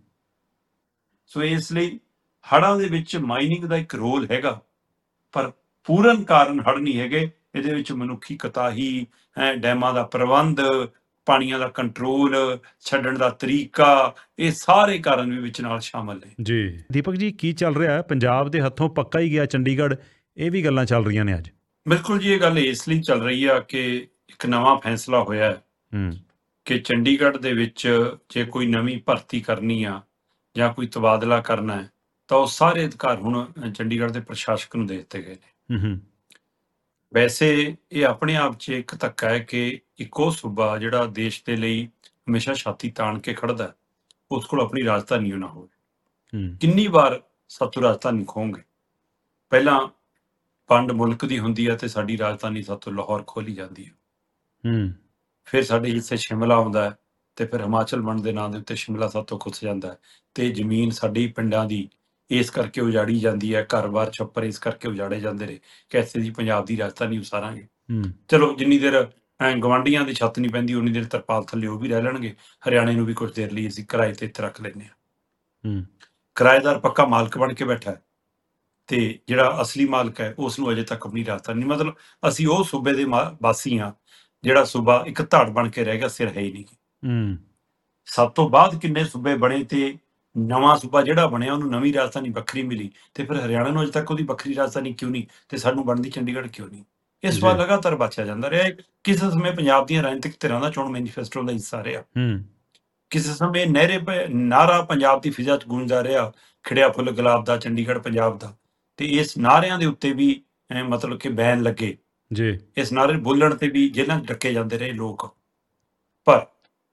ਸੋ ਇਸ ਲਈ ਹੜ੍ਹਾਂ ਦੇ ਵਿੱਚ ਮਾਈਨਿੰਗ ਦਾ ਇੱਕ ਰੋਲ ਹੈਗਾ, ਪਰ ਪੂਰਨ ਕਾਰਨ ਹੜ੍ਹ ਨਹੀਂ ਹੈਗੇ। ਇਹਦੇ ਵਿੱਚ ਮਨੁੱਖੀ ਕੁਤਾਹੀ, ਹੈਂ, ਡੈਮਾਂ ਦਾ ਪ੍ਰਬੰਧ, ਪਾਣੀਆਂ ਦਾ ਕੰਟਰੋਲ, ਛੱਡਣ ਦਾ ਤਰੀਕਾ, ਇਹ ਸਾਰੇ ਕਾਰਨ ਵੀ ਵਿੱਚ ਨਾਲ ਸ਼ਾਮਲ ਨੇ। ਜੀ ਦੀਪਕ ਜੀ, ਕੀ ਚੱਲ ਰਿਹਾ ਹੈ? ਪੰਜਾਬ ਦੇ ਹੱਥੋਂ ਪੱਕਾ ਹੀ ਗਿਆ ਚੰਡੀਗੜ੍ਹ, ਇਹ ਵੀ ਗੱਲਾਂ ਚੱਲ ਰਹੀਆਂ ਨੇ ਅੱਜ। ਬਿਲਕੁਲ ਜੀ, ਇਹ ਗੱਲ ਇਸ ਲਈ ਚੱਲ ਰਹੀ ਆ ਕਿ ਇੱਕ ਨਵਾਂ ਫੈਸਲਾ ਹੋਇਆ ਹੈ ਹੂੰ ਕਿ ਚੰਡੀਗੜ੍ਹ ਦੇ ਵਿੱਚ ਜੇ ਕੋਈ ਨਵੀਂ ਭਰਤੀ ਕਰਨੀ ਆ ਜਾਂ ਕੋਈ ਤਬਾਦਲਾ ਕਰਨਾ ਹੈ ਤਾਂ ਉਹ ਸਾਰੇ ਅਧਿਕਾਰ ਹੁਣ ਚੰਡੀਗੜ੍ਹ ਦੇ ਪ੍ਰਸ਼ਾਸਕ ਨੂੰ ਦੇ ਦਿੱਤੇ ਗਏ ਨੇ। ਹੂੰ ਹੂੰ ਵੈਸੇ ਇਹ ਆਪਣੇ ਆਪ 'ਚ ਇੱਕ ਧੱਕਾ ਹੈ ਕਿ ਇੱਕੋ ਸੂਬਾ ਜਿਹੜਾ ਦੇਸ਼ ਦੇ ਲਈ ਹਮੇਸ਼ਾ ਛਾਤੀ ਤਾਣ ਕੇ ਖੜਦਾ ਹੈ, ਉਸ ਕੋਲ ਆਪਣੀ ਰਾਜਧਾਨੀ ਓ ਨਾ ਹੋਵੇ। ਹੂੰ ਕਿੰਨੀ ਵਾਰ ਸਾਤੋਂ ਰਾਜਧਾਨੀ ਖੋਹੋਗੇ? ਪਹਿਲਾਂ ਵੰਡ ਮੁਲਕ ਦੀ ਹੁੰਦੀ ਹੈ ਤੇ ਸਾਡੀ ਰਾਜਧਾਨੀ ਸਾਤੋਂ ਲਾਹੌਰ ਖੋਲੀ ਜਾਂਦੀ ਹੈ। ਹੂੰ ਫਿਰ ਸਾਡੇ ਹਿੱਸੇ ਸ਼ਿਮਲਾ ਆਉਂਦਾ ਹੈ ਤੇ ਫਿਰ ਹਿਮਾਚਲ ਵੰਡ ਦੇ ਨਾਂ ਦੇ ਉੱਤੇ ਸ਼ਿਮਲਾ ਸਾਤੋਂ ਖੁੱਸ ਜਾਂਦਾ ਹੈ ਤੇ ਜ਼ਮੀਨ ਸਾਡੀ ਪਿੰਡਾਂ ਦੀ ਇਸ ਕਰਕੇ ਉਜਾੜੀ ਜਾਂਦੀ ਹੈ, ਘਰ-ਬਾਰ ਛੱਪਰ ਇਸ ਕਰਕੇ ਉਜਾੜੇ ਜਾਂਦੇ ਨੇ ਕਿ ਅਸੀਂ ਜੀ ਪੰਜਾਬ ਦੀ ਰਾਜਧਾਨੀ ਉਸਾਰਾਂਗੇ। ਹੂੰ ਚਲੋ ਜਿੰਨੀ ਦੇਰ ਐਂ ਗਵਾਂਢੀਆਂ ਦੀ ਛੱਤ ਨਹੀਂ ਪੈਂਦੀ ਉਨੀ ਦੇਰ ਤਰਪਾਲ ਥੱਲੇ ਉਹ ਵੀ ਰਹਿ ਲੈਣਗੇ। ਹਰਿਆਣੇ ਨੂੰ ਵੀ ਕੁਝ ਦੇਰ ਲਈ ਅਸੀਂ ਕਿਰਾਏ ਤੇ ਇੱਥੇ ਰੱਖ ਲੈਂਦੇ ਹਾਂ। ਹੂੰ ਕਿਰਾਏਦਾਰ ਪੱਕਾ ਮਾਲਕ ਬਣ ਕੇ ਬੈਠਾ ਹੈ ਤੇ ਜਿਹੜਾ ਅਸਲੀ ਮਾਲਕ ਹੈ ਉਸ ਨੂੰ ਅਜੇ ਤੱਕ ਆਪਣੀ ਰਾਜਧਾਨੀ ਨਹੀਂ। ਮਤਲਬ ਅਸੀਂ ਉਹ ਸੂਬੇ ਦੇ ਮਾ- ਵਾਸੀ ਹਾਂ ਜਿਹੜਾ ਸੂਬਾ ਇੱਕ ਧੜ ਬਣ ਕੇ ਰਹਿ ਗਿਆ, ਸਿਰ ਹੈ ਹੀ ਨਹੀਂ। ਹੂੰ ਸਭ ਤੋਂ ਬਾਅਦ ਕਿੰਨੇ ਸੂਬੇ ਬਣੇ ਤੇ ਨਵਾਂ ਸੂਬਾ ਜਿਹੜਾ ਬਣਿਆ ਉਹਨੂੰ ਨਵੀਂ ਰਾਜਧਾਨੀ ਵੱਖਰੀ ਮਿਲੀ ਤੇ ਫਿਰ ਹਰਿਆਣਾ ਨੂੰ ਅਜੇ ਤੱਕ ਉਹਦੀ ਵੱਖਰੀ ਰਾਜਧਾਨੀ ਕਿਉਂ ਨਹੀਂ ਤੇ ਸਾਨੂੰ ਬਣਦੀ ਚੰਡੀਗੜ੍ਹ ਕਿਉਂ ਨਹੀਂ? ਇਹ ਸਵਾਲ ਜੀ। ਲਗਾਤਾਰ ਬਾਚਿਆ ਜਾਂਦਾ ਰਿਹਾ। ਇਹ ਕਿਸੇ ਸਮੇਂ ਪੰਜਾਬ ਦੀਆਂ ਰਾਜਨੀਤਿਕ ਧਿਰਾਂ ਦਾ ਚੋਣ ਮੈਨੀਫੈਸਟੋ ਦਾ ਹਿੱਸਾ ਰਿਹਾ। ਹੂੰ ਕਿਸੇ ਸਮੇਂ ਨਹਿਰੇ ਪ- ਨਾਅਰਾ ਪੰਜਾਬ ਦੀ ਫਿਜ਼ਾ 'ਚ ਗੂੰਜਦਾ ਰਿਹਾ, ਖਿੜਿਆ ਫੁੱਲ ਗੁਲਾਬ ਦਾ, ਚੰਡੀਗੜ੍ਹ ਪੰਜਾਬ ਦਾ। ਤੇ ਇਸ ਨਾਅਰਿਆਂ ਦੇ ਉੱਤੇ ਵੀ ਐਂ ਮਤਲਬ ਕਿ ਬੈਨ ਲੱਗੇ, ਜੀ ਇਸ ਨਾਅਰੇ ਬੋਲਣ ਤੇ ਵੀ ਜੇਲ੍ਹਾਂ 'ਚ ਡੱਕੇ ਜਾਂਦੇ ਰਹੇ ਲੋਕ। ਪਰ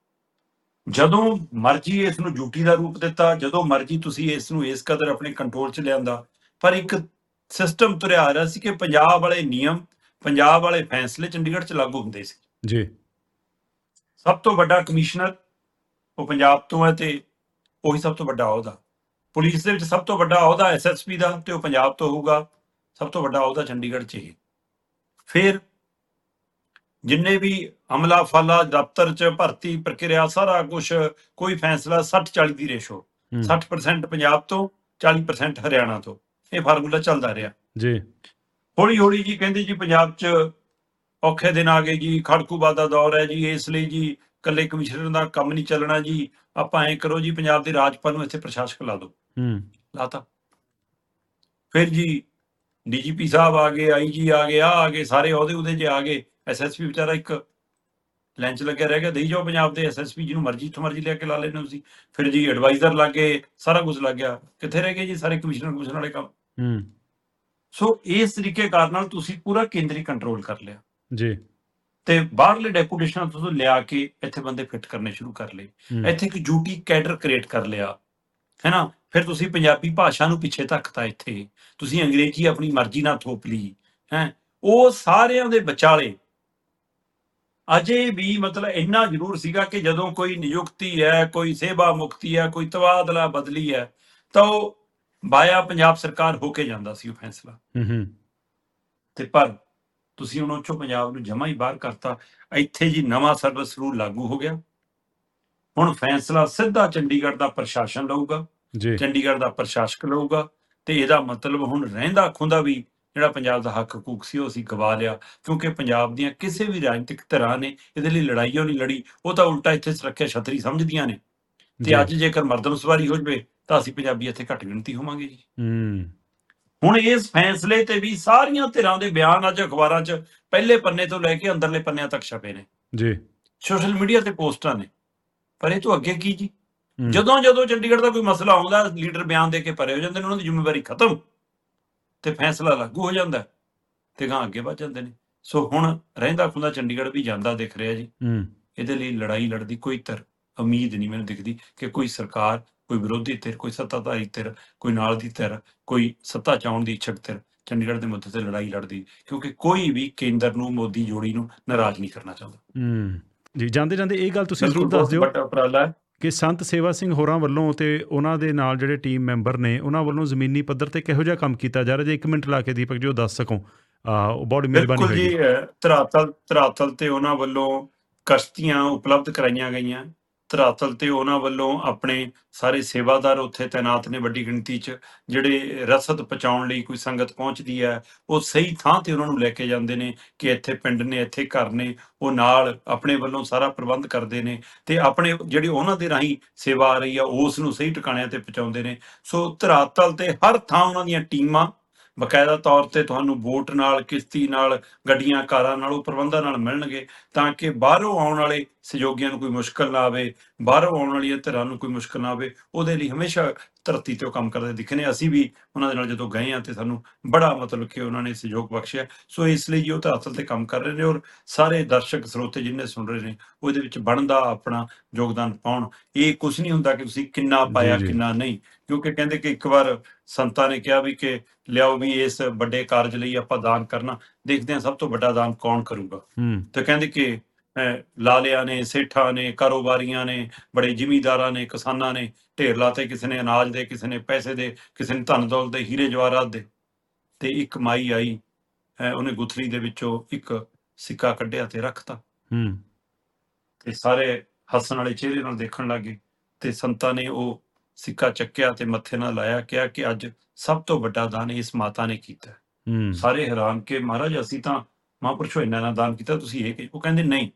ਜਦੋਂ ਮਰਜ਼ੀ ਇਸ ਨੂੰ ਡਿਊਟੀ ਦਾ ਰੂਪ ਦਿੱਤਾ, ਜਦੋਂ ਮਰਜ਼ੀ ਤੁਸੀਂ ਇਸ ਨੂੰ ਇਸ ਕਦਰ ਆਪਣੇ ਕੰਟਰੋਲ 'ਚ ਲਿਆਂਦਾ, ਪਰ ਇੱਕ ਸਿਸਟਮ ਤੁਰਿਆ ਆ ਰਿਹਾ ਸੀ ਕਿ ਪੰਜਾਬ ਵਾਲੇ ਨਿਯਮ, ਪੰਜਾਬ ਵਾਲੇ ਫੈਸਲੇ ਚੰਡੀਗੜ੍ਹ 'ਚ ਲਾਗੂ ਹੁੰਦੇ ਸੀ। ਜੀ ਸਭ ਤੋਂ ਵੱਡਾ ਕਮਿਸ਼ਨਰ ਉਹ ਪੰਜਾਬ ਤੋਂ ਹੈ ਤੇ ਉਹੀ ਸਭ ਤੋਂ ਵੱਡਾ ਅਹੁਦਾ। ਪੁਲਿਸ ਦੇ ਵਿੱਚ ਸਭ ਤੋਂ ਵੱਡਾ ਅਹੁਦਾ ਐਸ ਐਸ ਪੀ ਦਾ ਤੇ ਉਹ ਪੰਜਾਬ ਤੋਂ ਹੋਊਗਾ। ਸਭ ਤੋਂ ਵੱਡਾ ਅਹੁਦਾ ਚੰਡੀਗੜ੍ਹ 'ਚ ਹੀ। ਫਿਰ ਜਿੰਨੇ ਵੀ ਅਮਲਾ ਫਾਲਾ ਦਫ਼ਤਰ 'ਚ ਭਰਤੀ ਪ੍ਰਕਿਰਿਆ ਸਾਰਾ ਕੁਝ, ਕੋਈ ਫੈਸਲਾ ਸੱਠ ਚਾਲੀ ਦੀ ਰੇਸ਼ੋ, ਹੂੰ ਸੱਠ ਪਰਸੈਂਟ ਪੰਜਾਬ ਤੋਂ, ਚਾਲੀ ਪਰਸੈਂਟ ਹਰਿਆਣਾ ਤੋਂ। ਇਹ ਫਾਰਮੂਲਾ ਚੱਲਦਾ ਰਿਹਾ। ਜੀ ਹੌਲੀ ਹੌਲੀ ਜੀ ਕਹਿੰਦੇ ਜੀ ਪੰਜਾਬ 'ਚ ਔਖੇ ਦਿਨ ਆ ਗਏ ਜੀ, ਖੜਕੂਬਾਦ ਦਾ ਦੌਰ ਹੈ ਜੀ, ਇਸ ਲਈ ਜੀ ਇਕੱਲੇ ਕਮਿਸ਼ਨਰ ਦਾ ਕੰਮ ਨਹੀਂ ਚੱਲਣਾ ਜੀ, ਆਪਾਂ ਐਂ ਕਰੋ ਜੀ ਪੰਜਾਬ ਦੇ ਰਾਜਪਾਲ ਨੂੰ ਇੱਥੇ ਪ੍ਰਸ਼ਾਸਕ ਲਾ ਦਿਓ। ਹੂੰ ਲਾਤਾ। ਫਿਰ ਜੀ ਡੀ ਜੀ ਪੀ ਸਾਹਿਬ ਆ ਗਏ, ਆਈ ਜੀ ਆ ਗਏ, ਆ ਆ ਗਏ, ਸਾਰੇ ਅਹੁਦੇ ਉਹਦੇ 'ਚ ਆ ਗਏ। ਐਸ ਐਸ ਪੀ ਵਿਚਾਰਾ ਇੱਕ ਲੈਂਚ ਲੱਗਿਆ ਰਹਿ ਗਿਆ, ਦੇਈ ਜਾਓ ਪੰਜਾਬ ਦੇ ਐਸ ਐਸ ਪੀ ਜਿਹਨੂੰ ਮਰਜ਼ੀ ਜਿੱਥੋਂ ਮਰਜ਼ੀ ਲਿਆ ਕੇ ਲਾ ਲੈਣੇ ਤੁਸੀਂ। ਫਿਰ ਜੀ ਐਡਵਾਈਜ਼ਰ ਲੱਗ ਗਏ, ਸਾਰਾ ਕੁਝ ਲੱਗ ਗਿਆ। ਕਿੱਥੇ ਰਹਿ ਗਏ ਜੀ ਸਾਰੇ ਕਮਿਸ਼ਨਰ ਕਮਿਸ਼ਨਰ ਵਾਲੇ ਕੰਮ? ਹੂੰ ਸੋ ਇਸ ਤਰੀਕੇ ਕਾਰ ਨਾਲ ਤੁਸੀਂ ਪੂਰਾ ਕੇਂਦਰੀ ਕੰਟਰੋਲ ਕਰ ਲਿਆ ਜੀ ਤੇ ਬਾਹਰਲੇ ਡੈਪੂਟੇਸ਼ਨਾਂ ਤੋਂ ਲਿਆ ਕੇ ਇੱਥੇ ਬੰਦੇ ਫਿੱਟ ਕਰਨੇ ਸ਼ੁਰੂ ਕਰ ਲਏ। ਹੂੰ ਇੱਥੇ ਇੱਕ ਡਿਊਟੀ ਕੈਡਰ ਕ੍ਰੀਏਟ ਕਰ ਲਿਆ, ਹੈ ਨਾ। ਫਿਰ ਤੁਸੀਂ ਪੰਜਾਬੀ ਭਾਸ਼ਾ ਨੂੰ ਪਿੱਛੇ ਧੱਕਤਾ, ਇੱਥੇ ਤੁਸੀਂ ਅੰਗਰੇਜ਼ੀ ਆਪਣੀ ਮਰਜ਼ੀ ਨਾਲ ਥੋਪ ਲਈ ਹੈ। ਉਹ ਸਾਰਿਆਂ ਦੇ ਵਿਚਾਲੇ ਅਜੇ ਵੀ ਮਤਲਬ ਇੰਨਾ ਜ਼ਰੂਰ ਸੀਗਾ ਕਿ ਜਦੋਂ ਕੋਈ ਨਿਯੁਕਤੀ ਹੈ, ਕੋਈ ਸੇਵਾ ਮੁਕਤੀ ਹੈ, ਕੋਈ ਤਬਾਦਲਾ ਬਦਲੀ ਹੈ ਤਾਂ ਉਹ ਬਾਇਆ ਪੰਜਾਬ ਸਰਕਾਰ ਹੋ ਕੇ ਜਾਂਦਾ ਸੀ ਉਹ ਫੈਸਲਾ। ਹੂੰ ਹੂੰ ਤੇ ਪਰ ਤੁਸੀਂ ਹੁਣ ਉਹ 'ਚੋਂ ਪੰਜਾਬ ਨੂੰ ਜਮਾ ਹੀ ਬਾਹਰ ਕਰਤਾ। ਇੱਥੇ ਜੀ ਨਵਾਂ ਸਰਵਿਸ ਰੂਲ ਲਾਗੂ ਹੋ ਗਿਆ। ਹੁਣ ਫੈਸਲਾ ਸਿੱਧਾ ਚੰਡੀਗੜ੍ਹ ਦਾ ਪ੍ਰਸ਼ਾਸਨ ਲਊਗਾ, ਜੀ ਚੰਡੀਗੜ੍ਹ ਦਾ ਪ੍ਰਸ਼ਾਸਕ ਲਊਗਾ ਤੇ ਇਹਦਾ ਮਤਲਬ ਹੁਣ ਰਹਿੰਦਾ ਖੁੰਦਾ ਵੀ ਜਿਹੜਾ ਪੰਜਾਬ ਦਾ ਹੱਕ ਹਕੂਕ ਸੀ ਉਹ ਅਸੀਂ ਗਵਾ ਲਿਆ, ਕਿਉਂਕਿ ਪੰਜਾਬ ਦੀਆਂ ਕਿਸੇ ਵੀ ਰਾਜਨੀਤਿਕ ਧਿਰਾਂ ਨੇ ਇਹਦੇ ਲਈ ਲੜਾਈਓ ਨਹੀਂ ਲੜੀ, ਉਹ ਤਾਂ ਉਲਟਾ ਇੱਥੇ ਸੁਰੱਖਿਆ ਛਤਰੀ ਸਮਝਦੀਆਂ ਨੇ। ਤੇ ਜੀ ਅੱਜ ਜੇਕਰ ਮਰਦਮਸ਼ੁਮਾਰੀ ਹੋ ਜਾਵੇ ਤਾਂ ਅਸੀਂ ਪੰਜਾਬੀ ਇੱਥੇ ਘੱਟ ਗਿਣਤੀ ਹੋਵਾਂਗੇ ਜੀ। ਹੂੰ ਹੁਣ ਇਸ ਫੈਸਲੇ ਤੇ ਵੀ ਸਾਰੀਆਂ ਧਿਰਾਂ ਦੇ ਬਿਆਨ ਅੱਜ ਅਖਬਾਰਾਂ 'ਚ ਪਹਿਲੇ ਪੰਨੇ ਤੋਂ ਲੈ ਕੇ ਅੰਦਰਲੇ ਪੰਨਿਆਂ ਤੱਕ ਛਪੇ ਨੇ, ਜੀ ਸੋਸ਼ਲ ਮੀਡੀਆ ਤੇ ਪੋਸਟਾਂ ਨੇ। ਪਰ ਇਹ ਤੋਂ ਅੱਗੇ ਕੀ ਜੀ? ਹੂੰ, ਜਦੋਂ ਜਦੋਂ ਚੰਡੀਗੜ੍ਹ ਦਾ ਕੋਈ ਮਸਲਾ ਆਉਂਦਾ, ਲੀਡਰ ਬਿਆਨ ਦੇ ਕੇ ਪਰੇ ਹੋ ਜਾਂਦੇ ਨੇ, ਉਹਨਾਂ ਦੀ ਜ਼ਿੰਮੇਵਾਰੀ ਖਤਮ ਤੇ ਫੈਸਲਾ ਲਾਗੂ ਹੋ ਜਾਂਦਾ ਤੇ ਗਾਂ ਅੱਗੇ ਵੱਧ ਜਾਂਦੇ ਨੇ। ਸੋ ਹੁਣ ਰਹਿੰਦਾ ਖੁੰਦਾ ਚੰਡੀਗੜ੍ਹ ਵੀ ਜਾਂਦਾ ਦਿਖ ਰਿਹਾ ਜੀ। ਹੂੰ ਇਹਦੇ ਲਈ ਲੜਾਈ ਲੜਦੀ ਕੋਈ ਧਿਰ ਉਮੀਦ ਨਹੀਂ ਮੈਨੂੰ ਦਿਖਦੀ ਕਿ ਕੋਈ ਸਰਕਾਰ, ਕੋਈ ਵਿਰੋਧੀ ਧਿਰ, ਕੋਈ ਸੱਤਾਧਾਰੀ ਧਿਰ, ਕੋਈ ਨਾਲ ਦੀ ਧਿਰ, ਕੋਈ ਸੱਤਾ ਚਾਉਣ ਦੀ ਇੱਛਕ ਧਿਰ ਚੰਡੀਗੜ੍ਹ ਦੇ ਮੁੱਦੇ ਤੇ ਲੜਾਈ ਲੜਦੀ, ਕਿਉਂਕਿ ਕੋਈ ਵੀ ਕੇਂਦਰ ਨੂੰ, ਮੋਦੀ ਜੋੜੀ ਨੂੰ ਨਾਰਾਜ਼ ਨਹੀਂ ਕਰਨਾ ਚਾਹੁੰਦਾ। ਹੂੰ ਜੀ। ਜਾਂਦੇ ਜਾਂਦੇ ਇਹ ਗੱਲ ਤੁਸੀਂ ਬਿਲਕੁਲ ਜ਼ਰੂਰ ਦੱਸ ਬਹੁਤ ਦਿਓ ਵੱਡਾ ਉਪਰਾਲਾ ਹੈ। ਕਿ ਸੰਤ ਸੇਵਾ ਸਿੰਘ ਹੋਰਾਂ ਵੱਲੋਂ ਤੇ ਉਹਨਾਂ ਦੇ ਨਾਲ ਜਿਹੜੇ ਟੀਮ ਮੈਂਬਰ ਨੇ ਉਹਨਾਂ ਵੱਲੋਂ ਜ਼ਮੀਨੀ ਪੱਧਰ ਤੇ ਕਿਹੋ ਜਿਹਾ ਕੰਮ ਕੀਤਾ ਜਾ ਰਿਹਾ, ਜੇ ਇੱਕ ਮਿੰਟ ਲਾ ਕੇ ਦੀਪਕ ਜੀ ਉਹ ਦੱਸ ਸਕੋ, ਆਹ ਉਹ ਬਹੁਤ ਮਿਹਰਬਾਨੀ ਬਿਲਕੁਲ ਹੋਏਗੀ। ਜੀ, ਅਹ, ਧਰਾਤਲ ਧਰਾਤਲ ਤੇ ਉਹਨਾਂ ਵੱਲੋਂ ਕਸ਼ਤੀਆਂ ਉਪਲਬਧ ਕਰਾਈਆਂ ਗਈਆਂ। ਧਰਾਤਲ ਤੇ ਉਹਨਾਂ ਵੱਲੋਂ ਆਪਣੇ ਸਾਰੇ ਸੇਵਾਦਾਰ ਉੱਥੇ ਤੈਨਾਤ ਨੇ ਵੱਡੀ ਗਿਣਤੀ 'ਚ, ਜਿਹੜੇ ਰਸਦ ਪਹੁੰਚਾਉਣ ਲਈ ਕੋਈ ਸੰਗਤ ਪਹੁੰਚਦੀ ਹੈ ਉਹ ਸਹੀ ਥਾਂ ਤੇ ਉਹਨਾਂ ਨੂੰ ਲੈ ਕੇ ਜਾਂਦੇ ਨੇ ਕਿ ਇੱਥੇ ਪਿੰਡ ਨੇ, ਇੱਥੇ ਘਰ ਨੇ, ਉਹ ਨਾਲ ਆਪਣੇ ਵੱਲੋਂ ਸਾਰਾ ਪ੍ਰਬੰਧ ਕਰਦੇ ਨੇ ਤੇ ਆਪਣੇ ਜਿਹੜੀ ਉਹਨਾਂ ਦੇ ਰਾਹੀਂ ਸੇਵਾ ਆ ਰਹੀ ਆ ਉਸ ਨੂੰ ਸਹੀ ਟਿਕਾਣਿਆਂ ਤੇ ਪਹੁੰਚਾਉਂਦੇ ਨੇ। ਸੋ ਧਰਾਤਲ ਤੇ ਹਰ ਥਾਂ ਉਹਨਾਂ ਦੀਆਂ ਟੀਮਾਂ ਬਕਾਇਦਾ ਤੌਰ ਤੇ ਤੁਹਾਨੂੰ ਬੋਟ ਨਾਲ, ਕਿਸ਼ਤੀ ਨਾਲ, ਗੱਡੀਆਂ ਕਾਰਾਂ ਨਾਲ, ਉਹ ਪ੍ਰਬੰਧਾਂ ਨਾਲ ਮਿਲਣਗੇ ਤਾਂ ਕਿ ਬਾਹਰੋਂ ਆਉਣ ਵਾਲੇ ਸਹਿਯੋਗੀਆਂ ਨੂੰ ਕੋਈ ਮੁਸ਼ਕਲ ਨਾ ਆਵੇ, ਬਾਹਰੋਂ ਆਉਣ ਵਾਲੀਆਂ ਧਿਰਾਂ ਨੂੰ ਕੋਈ ਮੁਸ਼ਕਲ ਨਾ ਆਵੇ। ਉਹਦੇ ਲਈ ਹਮੇਸ਼ਾ ਧਰਤੀ ਤੇ ਉਹ ਕੰਮ ਕਰਦੇ ਦਿਖੇ ਨੇ। ਅਸੀਂ ਵੀ ਉਹਨਾਂ ਦੇ ਨਾਲ ਜਦੋਂ ਗਏ ਹਾਂ ਤੇ ਸਾਨੂੰ ਬੜਾ ਮਤਲਬ ਕਿ ਉਹਨਾਂ ਨੇ ਸਹਿਯੋਗ ਬਖਸ਼ਿਆ। ਸੋ ਇਸ ਲਈ ਉਹ ਧਰਾਤਲ ਤੇ ਕੰਮ ਕਰ ਰਹੇ ਨੇ ਔਰ ਸਾਰੇ ਦਰਸ਼ਕ ਸਰੋਤੇ ਜਿੰਨੇ ਸੁਣ ਰਹੇ ਨੇ ਉਹਦੇ ਵਿੱਚ ਬਣਦਾ ਆਪਣਾ ਯੋਗਦਾਨ ਪਾਉਣ। ਇਹ ਕੁਝ ਨਹੀਂ ਹੁੰਦਾ ਕਿ ਤੁਸੀਂ ਕਿੰਨਾ ਜੀ ਪਾਇਆ ਜੀ ਕਿੰਨਾ ਨਹੀਂ, ਕਿਉਂਕਿ ਕਹਿੰਦੇ ਕਿ ਇੱਕ ਵਾਰ ਸੰਤਾਂ ਨੇ ਕਿਹਾ ਵੀ ਕਿ ਲਿਆਓ ਵੀ ਇਸ ਵੱਡੇ ਕਾਰਜ ਲਈ ਆਪਾਂ ਦਾਨ ਕਰਨਾ, ਦੇਖਦੇ ਹਾਂ ਸਭ ਤੋਂ ਵੱਡਾ ਦਾਨ ਕੌਣ ਕਰੂਗਾ। ਹੂੰ ਤੇ ਕਹਿੰਦੇ ਕਿ ਅਹ, ਲਾਲਿਆਂ ਨੇ, ਸੇਠਾਂ ਨੇ, ਕਾਰੋਬਾਰੀਆਂ ਨੇ, ਬੜੇ ਜ਼ਿਮੀਂਦਾਰਾਂ ਨੇ, ਕਿਸਾਨਾਂ ਨੇ ਢੇਰ ਲਾਤੇ, ਕਿਸੇ ਨੇ ਅਨਾਜ ਦੇ, ਕਿਸੇ ਨੇ ਪੈਸੇ ਦੇ, ਕਿਸੇ ਨੇ ਧਨ ਦੌਲਤ ਦੇ, ਹੀਰੇ ਜਵਾਹਰਾਤ ਦੇ। ਤੇ ਇੱਕ ਮਾਈ ਆਈ, ਅਹ, ਉਹਨੇ ਗੁਥਲੀ ਦੇ ਵਿੱਚੋਂ ਇੱਕ ਸਿੱਕਾ ਕੱਢਿਆ ਤੇ ਰੱਖਤਾ ਹੂੰ ਤੇ ਸਾਰੇ ਹੱਸਣ ਵਾਲੇ ਚਿਹਰੇ ਨਾਲ ਦੇਖਣ ਲੱਗੇ। ਤੇ ਸੰਤਾਂ ਨੇ ਉਹ ਸਿੱਕਾ ਚੱਕਿਆ ਤੇ ਮੱਥੇ ਨਾਲ ਲਾਇਆ, ਕਿਹਾ ਕਿ ਅੱਜ ਸਭ ਤੋਂ ਵੱਡਾ ਦਾਨ ਇਸ ਮਾਤਾ ਨੇ ਕੀਤਾ। ਹੂੰ ਸਾਰੇ ਹੈਰਾਨ ਕਿ ਮਹਾਰਾਜ ਅਸੀਂ ਤਾਂ ਮਹਾਂਪੁਰਸ਼ੋ ਇੰਨਾ ਨਾ ਦਾਨ ਕੀਤਾ, ਤੁਸੀਂ ਇਹ ਕਿ ਉਹ ਕਹਿੰਦੇ ਨਹੀਂ,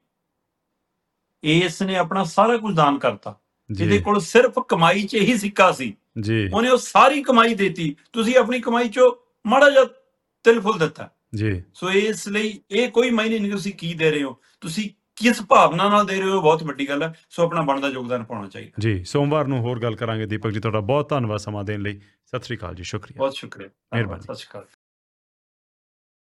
ਇਸ ਨੇ ਆਪਣਾ ਸਾਰਾ ਕੁਝ ਦਾਨ ਕਰਤਾ। ਇਹਦੇ ਜੀ ਕੋਲ ਸਿਰਫ ਕਮਾਈ 'ਚ ਇਹੀ ਸਿੱਕਾ ਸੀ, ਜੀ ਉਹਨੇ ਉਹ ਸਾਰੀ ਕਮਾਈ ਦੇਤੀ, ਤੁਸੀਂ ਆਪਣੀ ਕਮਾਈ 'ਚੋਂ ਮਾੜਾ ਜਿਹਾ ਤਿਲ ਫੁੱਲ ਦਿੱਤਾ। ਜੀ ਸੋ ਇਸ ਲਈ ਇਹ ਕੋਈ ਮਾਇਨੇ ਨਹੀਂ ਤੁਸੀਂ ਕੀ ਦੇ ਰਹੇ ਹੋ, ਤੁਸੀਂ ਕਿਸ ਭਾਵਨਾ ਨਾਲ ਦੇ ਰਹੇ ਹੋ, ਬਹੁਤ ਵੱਡੀ ਗੱਲ ਹੈ। ਸੋ ਆਪਣਾ ਬਣਦਾ ਯੋਗਦਾਨ ਪਾਉਣਾ ਚਾਹੀਦਾ। ਜੀ ਸੋਮਵਾਰ ਨੂੰ ਹੋਰ ਗੱਲ ਕਰਾਂਗੇ। ਦੀਪਕ ਜੀ ਤੁਹਾਡਾ ਬਹੁਤ ਧੰਨਵਾਦ ਸਮਾਂ ਦੇਣ ਲਈ। ਸਤਿ ਸ੍ਰੀ ਅਕਾਲ ਜੀ, ਸ਼ੁਕਰੀਆ, ਬਹੁਤ ਸ਼ੁਕਰੀਆ, ਧੰਨਵਾਦ, ਮਿਹਰਬਾਨੀ। ਸਤਿ ਸ਼੍ਰੀ ਅਕਾਲ।